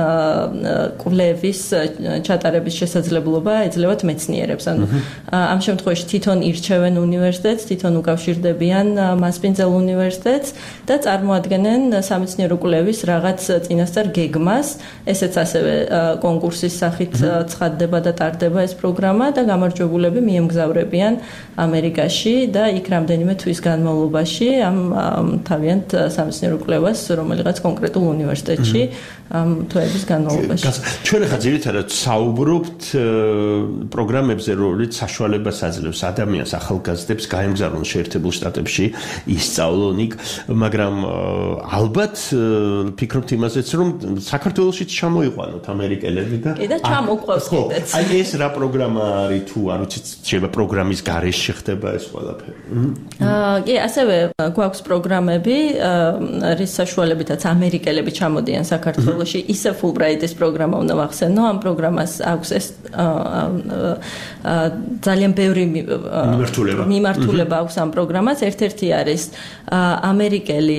კვლევის ჩატარების შესაძლებლობა ეძლევათ მეცნიერებს. ანუ ამ შემთხვევაში თვითონ ირჩევენ უნივერსიტეტს, თვითონ უკავშირდებიან მასპინძელ უნივერსიტეტს და წარმოადგენენ სამეცნიერო კვლევის რაღაც წინასწარ გეგმას. ესეც ასევე კონკურსის სახით ცხადდება და ტარდება ეს პროგრამა და გამარჯვებულები მიემგზავრებიან იმყოფებიან ამერიკაში და იქ რამდენიმე თვის განმავლობაში ამ თავიანთ სამეცნიერო კვლევას რომელიღაც კონკრეტულ უნივერსიტეტში ამ თვეების განმავლობაში. ჩვენ ახლა ძირითადად საუბრობთ პროგრამებზე, რომელიც საშუალებას აძლევს ადამიანს ახალგაზრდებს გაემგზავრონ შეერთებულ შტატებში ისწავლონ იქ, მაგრამ ალბათ ფიქრობთ იმაზეც, რომ საქართველოშიც ჩამოიყვანოთ ამერიკელები და კიდე ჩამოყვავს კიდეც. აი ეს რა პროგრამა არის თუ არ ვიცით, შეიძლება პროგრამის გარეშე ხდება ეს ყველაფერი. აა კი, ასევე გვაქვს პროგრამები, რის საშუალებითაც ამერიკელები ჩამოდიან საქართველოში, ისე Fulbright-ის პროგრამა უნდა ვახსენო, ამ პროგრამას აქვს ეს ძალიან ბევრი მიმართულება. მიმართულება აქვს ამ პროგრამას. ერთ-ერთი არის ამერიკელი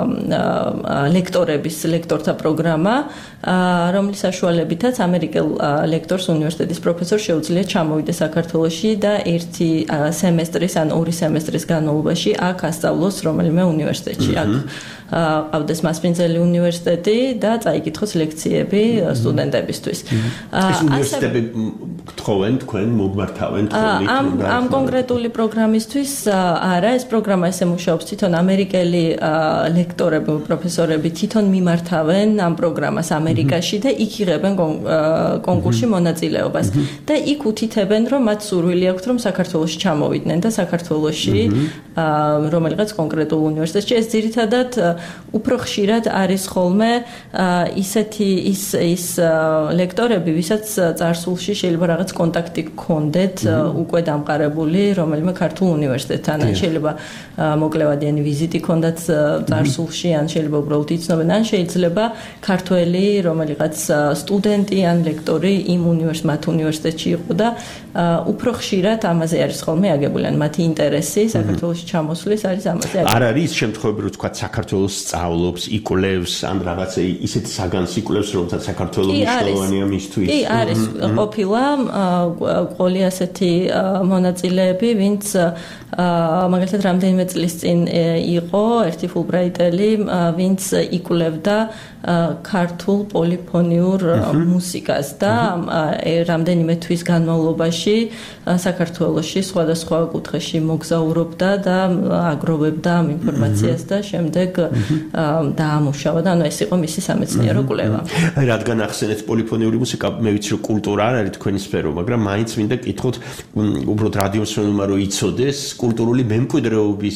ლექტორების ლექტორთა პროგრამა, რომლის საშუალებითაც ამერიკელ ლექტორს უნივერსიტეტის პროფესორს შეუძლია ჩამოვიდეს საქართველოში და ერთი სემესტრის ან ორი სემესტრის განმავლობაში აქ ასწავლოს რომელიმე უნივერსიტეტში. აქ ყავდეს მასპინძელი უნივერსიტეტი და წაიკითხოს ლექციები სტუდენტებისთვის. ეს უნივერსიტეტები გთხოვენ თქვენ მოგმართავენ თქვენ ამ ამ კონკრეტული პროგრამისთვის არა, ეს პროგრამა ესე მუშაობს, თვითონ ამერიკელი ლექტორები, პროფესორები თვითონ მიმართავენ ამ პროგრამას ამერიკაში და იქ იღებენ კონკურსში მონაწილეობას და იქ უთითებენ, რომ მათ სურვილი აქვთ, რომ საქართველოში ჩამოვიდნენ და საქართველოში რომელიღაც კონკრეტულ უნივერსიტეტში. ეს ძირითადად უფრო ხშირად არის ხოლმე ისეთი ის ის ლექტორები, ვისაც წარსულში შეიძლება რაღაც კონტაქტი გქონდეთ უკვე დამყარებული რომელიმე ქართულ უნივერსიტეტთან, ან შეიძლება მოკლევადიანი ვიზიტი გქონდათ წარსულში, ან შეიძლება უბრალოდ იცნობენ, ან შეიძლება ქართველი რომელიღაც სტუდენტი ან ლექტორი იმ უნივერსიტეტ მათ უნივერსიტეტში იყო და უფრო ხშირად ამაზე არის ხოლმე აგებული, ან მათი ინტერესი საქართველოში ჩამოსვლის არის ამაზე აგებული. არ არის შემთხვევები, რომ თქვა საქართველოს სწავლობს, იკვლევს, ან რაღაცა ისეთი საგანს იკვლევს, რომელსაც საქართველოს მნიშვნელოვანია მისთვის. კი, არის ყოფილა ყოლი ასეთი მონაწილეები, ვინც მაგალითად რამდენიმე წლის წინ იყო ერთი Fulbright-ელი, ვინც იკვლევდა ქართულ პოლიფონიურ მუსიკას და რამდენიმე თვის განმავლობაში საქართველოში სხვადასხვა კუთხეში მოგზაურობდა და აგროვებდა ამ ინფორმაციას და შემდეგ დაამუშავა და ანუ ეს იყო მისი სამეცნიერო კვლევა. აი რადგან ახსენეთ პოლიფონიური მუსიკა, მე ვიცი რომ კულტურა არ არის თქვენი სფერო, მაგრამ მაინც მინდა კითხოთ უბრალოდ რადიომსმენელმა რომ იცოდეს კულტურული მემკვიდრეობის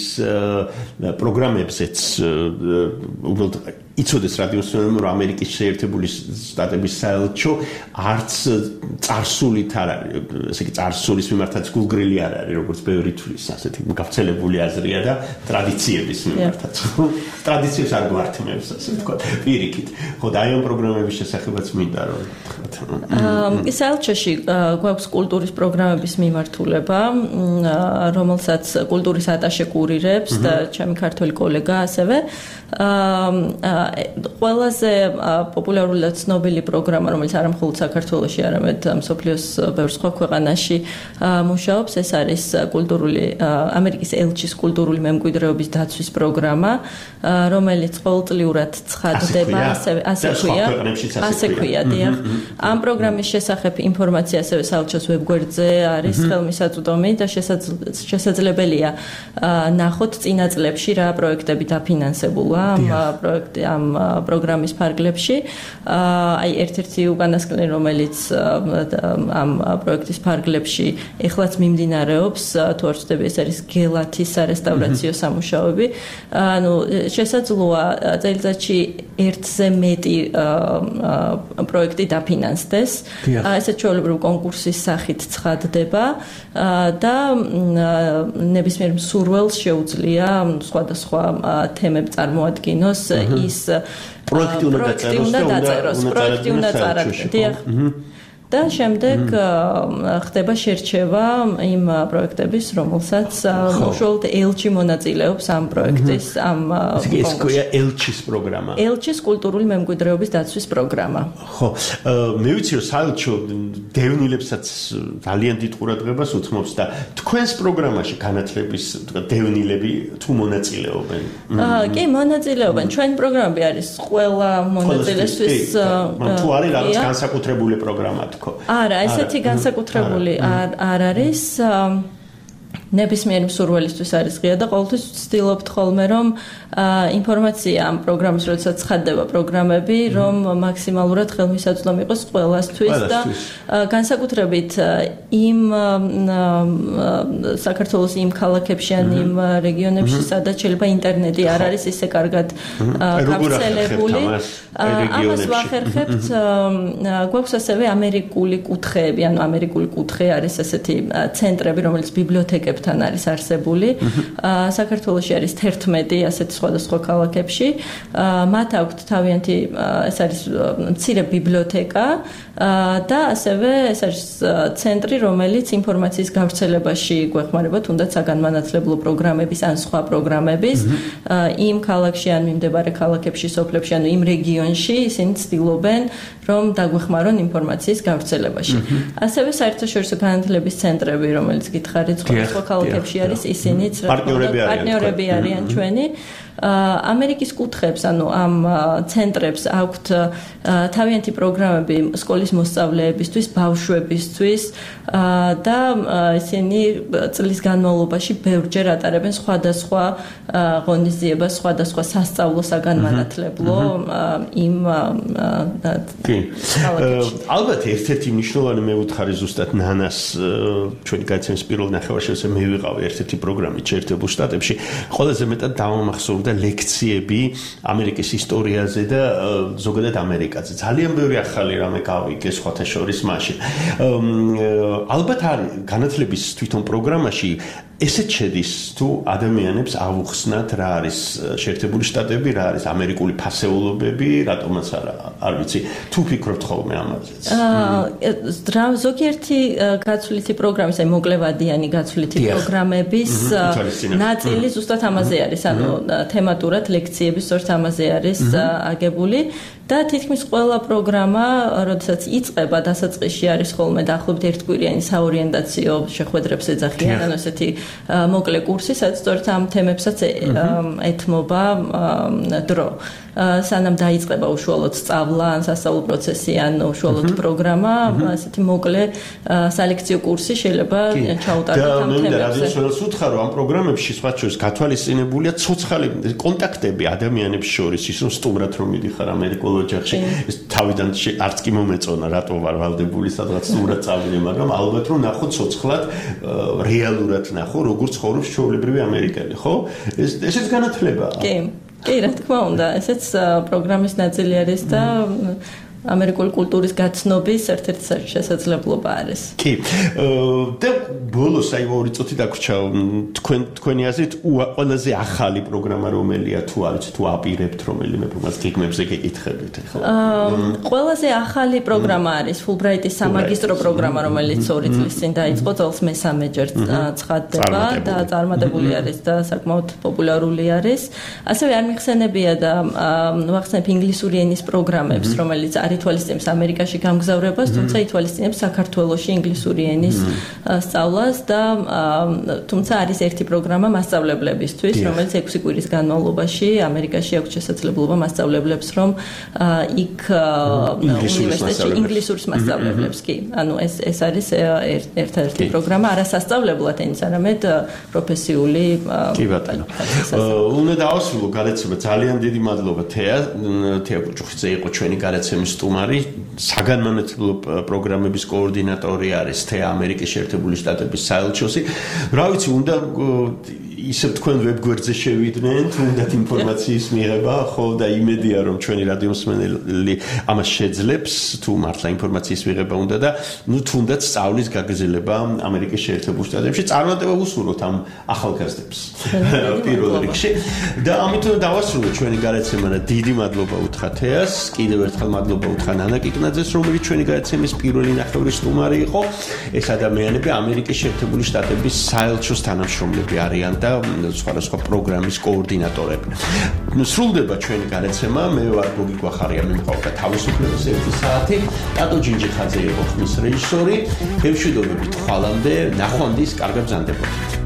პროგრამებზეც უბრალოდ იცოდეს რადიოსმენელმა რომ ამერიკის შეერთებული შტატების საელჩო არც წარსულით არ არის, ესე იგი წარსულის მიმართაც გულგრილი არ არის, როგორც ბევრი თვლის, ასეთი გავრცელებული აზრია და ტრადიციების მიმართაც. ტრადიციებს არ გვართმევს, ასე ვთქვათ, პირიქით. ხო, და აი ამ პროგრამების შესახებაც მინდა რომ ვთქვათ. საელჩოში გვაქვს კულტურის პროგრამების მიმართულება, რომელსაც კულტურის ატაშე კურირებს და ჩემი ქართველი კოლეგა ასევე. ყველაზე პოპულარული და ცნობილი პროგრამა, რომელიც არა მხოლოდ საქართველოში, არამედ მსოფლიოს ბევრ სხვა ქვეყანაში მუშაობს, ეს არის კულტურული ამერიკის ელჩის კულტურული მემკვიდრეობის დაცვის პროგრამა, რომელიც ყოველწლიურად ცხადდება, ასევე ასე ქვია, ასე ქვია, დიახ. ამ პროგრამის შესახებ ინფორმაცია ასევე საელჩოს ვებგვერდზე არის ხელმისაწვდომი და შესაძლებელია ნახოთ წინა წლებში რა პროექტები დაფინანსებულა ამ პროექტი ამ პროგრამის ფარგლებში. აი ერთ-ერთი უკანასკნელი, რომელიც ამ პროექტის ფარგლებში ეხლაც მიმდინარეობს, თუ არ ვცდები, ეს არის გელათის სარესტავრაციო სამუშაოები. ანუ შესაძლოა წელიწადში ერთზე მეტი პროექტი დაფინანსდეს. ესეც ჩვეულებრივ კონკურსის სახით ცხადდება და ნებისმიერ მსურველს შეუძლია სხვადასხვა თემები წარმოადგინოს ის პროექტი უნდა დაწეროს, პროექტი უნდა წარადგინოს. და შემდეგ ხდება შერჩევა იმ პროექტების, რომელსაც უშუალოდ ელჩი მონაწილეობს ამ პროექტის ამ ეს ქვია ელჩის პროგრამა. ელჩის კულტურული მემკვიდრეობის დაცვის პროგრამა. ხო, მე ვიცი რომ საელჩო დევნილებსაც ძალიან დიდ ყურადღებას უთმობს და თქვენს პროგრამაში განათლების დევნილები თუ მონაწილეობენ? კი, მონაწილეობენ. ჩვენი პროგრამები არის ყველა მონაწილესთვის თუ არის რაღაც განსაკუთრებული პროგრამა? არა, ესეთი განსაკუთრებული არ არის. ნებისმიერი მსურველისთვის არის ღია და ყოველთვის ვცდილობთ ხოლმე რომ ინფორმაცია ამ პროგრამის როდესაც ცხადდება პროგრამები რომ მაქსიმალურად ხელმისაწვდომი იყოს ყველასთვის და განსაკუთრებით იმ საქართველოს იმ ქალაქებში ან იმ რეგიონებში სადაც შეიძლება ინტერნეტი არ არის ისე კარგად გავრცელებული ამას ვახერხებთ გვაქვს ასევე ამერიკული კუთხეები ანუ ამერიკული კუთხე არის ესეთი ცენტრები რომელიც ბიბლიოთეკებთან არის არსებული საქართველოში არის თერთმეტი ასეთი სხვადასხვა ქალაქებში მათ აქვთ თავიანთი ეს არის მცირე ბიბლიოთეკა და ასევე ეს არის ცენტრი რომელიც ინფორმაციის გავრცელებაში გვეხმარება თუნდაც საგანმანათლებლო პროგრამების ან სხვა პროგრამების იმ ქალაქში ან მიმდებარე ქალაქებში სოფლებში ანუ იმ რეგიონში ისინი ცდილობენ რომ დაგვეხმარონ ინფორმაციის გავრცელებაში ასევე საერთაშორისო განათლების ცენტრები რომელიც გითხარით სხვა ქალაქებში არის ისინიც პარტნიორები არიან ჩვენი ამერიკის კუთხეებს ანუ ამ ცენტრებს აქვთ თავიანთი პროგრამები სკოლის მოსწავლეებისთვის, ბავშვებისთვის და ისინი წლის განმავლობაში ბევრჯერ ატარებენ სხვადასხვა ღონისძიებას, სხვადასხვა სასწავლო საგანმანათლებლო იმ ალბათ ერთ-ერთი მნიშვნელოვანი მე ვუთხარი ზუსტად ნანას ჩვენი გაიცემის პირველ ნახევარში მე ვიყავი ერთ-ერთი პროგრამით შეერთებულ შტატებში ყველაზე მეტად დავამახსოვრდა და ლექციები ამერიკის ისტორიაზე და ზოგადად ამერიკაზე. ძალიან ბევრი ახალი რამე გავიგე სხვათა შორის მაშინ. ალბათ არის განათლების თვითონ პროგრამაში ესეც შედის თუ ადამიანებს ავუხსნათ რა არის შეერთებული შტატები, რა არის ამერიკული ფასეულობები, რატომაც არა, არ ვიცი, თუ ფიქრობთ ხოლმე ამაზეც. აა ზოგიერთი გაცვლითი პროგრამის, აი მოკლევადიანი გაცვლითი პროგრამების ნაწილი ზუსტად ამაზე არის, ანუ თემატურად ლექციები სწორედ ამაზე არის აგებული და თითქმის ყველა პროგრამა, როდესაც იწყება, დასაწყისში არის ხოლმე დაახლოებით ერთკვირიანი საორიენტაციო შეხვედრებს ეძახიან, ანუ ესეთი მოკლე კურსი, სადაც სწორედ ამ თემებსაც ეთმობა დრო. სანამ დაიწყება უშუალოდ სწავლა, ან სასწავლო პროცესი, ან უშუალოდ პროგრამა, ასეთი მოკლე სალექციო კურსი შეიძლება ჩაუტარდეთ ამ თემებზე. და მე რადიოს ველს ვუთხარ, რომ ამ პროგრამებში სხვა შორის გათვალისწინებულია ცოცხალი კონტაქტები ადამიანებს შორის, ის რომ სტუმრად რომ მიდიხარ ამერიკულ ოჯახში, ეს თავიდან არც კი მომეწონა, რატო ვარ ვალდებული სადღაც სტუმრად წავიდე, მაგრამ ალბათ რომ ნახო ცოცხლად, რეალურად ნახო, როგორ ცხოვრობს ჩვეულებრივი ამერიკელი, ხო? ეს ესეც განათლებაა. კი. კი, რა თქმა უნდა, ესეც პროგრამის ნაწილი არის და ამერიკული კულტურის გაცნობის ერთ-ერთი შესაძლებლობა არის. კი. და ბოლოს აი ორი წუთი დაგვრჩა თქვენ თქვენი აზრით ყველაზე ახალი პროგრამა რომელია თუ არის თუ აპირებთ რომელიმე პროგრამას გეგმებზე გეკითხებით ხო? ყველაზე ახალი პროგრამა არის Fulbright-ის სამაგისტრო პროგრამა რომელიც ორი წლის წინ დაიწყო, წელს მესამეჯერ ცხადდება და წარმატებული არის და საკმაოდ პოპულარული არის. ასევე არ მიხსენებია და ვახსენებ ინგლისური ენის პროგრამებს რომელიც არის ითვალისწინებს ამერიკაში გამგზავრებას, თუმცა ითვალისწინებს საქართველოში ინგლისური ენის სწავლას და თუმცა არის ერთი პროგრამა მასწავლებლებისთვის, რომელიც ექვსი კვირის განმავლობაში ამერიკაში აქვს შესაძლებლობა მასწავლებლებს, რომ იქ უნივერსიტეტში ინგლისურს მასწავლებლებს, კი. ანუ ეს ეს არის ერთ-ერთი პროგრამა არასასწავლებლად ენის, არამედ პროფესიული. კი ბატონო. უნდა დავასრულო გადაცემა. ძალიან დიდი მადლობა თეა. თეა კუჭუხიძე იყო ჩვენი გადაცემის სტუმარი, საგანმანათლებლო პროგრამების კოორდინატორი არის თეა ამერიკის შეერთებული შტატების საელჩოსი. რა ვიცი, უნდა ისევ თქვენ ვებგვერდზე შევიდნენ, თუნდაც ინფორმაციის მიღება, ხო და იმედია რომ ჩვენი რადიომსმენელი ამას შეძლებს, თუ მართლა ინფორმაციის მიღება უნდა და ნუ თუნდაც სწავლის გაგრძელება ამერიკის შეერთებულ შტატებში. წარმატება ვუსურვოთ ამ ახალგაზრდებს. პირველ რიგში და ამით დავასრულოთ ჩვენი გადაცემა და დიდი მადლობა უთხრა თეას, კიდევ ერთხელ მადლობა უთხრა ნანა კიკნაძეს, რომელიც ჩვენი გადაცემის პირველი ნახევრის სტუმარი იყო. ეს ადამიანები ამერიკის შეერთებული შტატების საელჩოს თანამშრომლები არიან და სხვადასხვა პროგრამის კოორდინატორები. სრულდება ჩვენი გადაცემა, მე ვარ გოგი გვახარია, მე მყავდა თავისუფლების ერთი საათი, ტატო ჯინჯიხაძე იყო ხმის რეჟისორი. მშვიდობებით ხვალამდე, ნახვამდის, კარგად ბრძანდებოდეთ.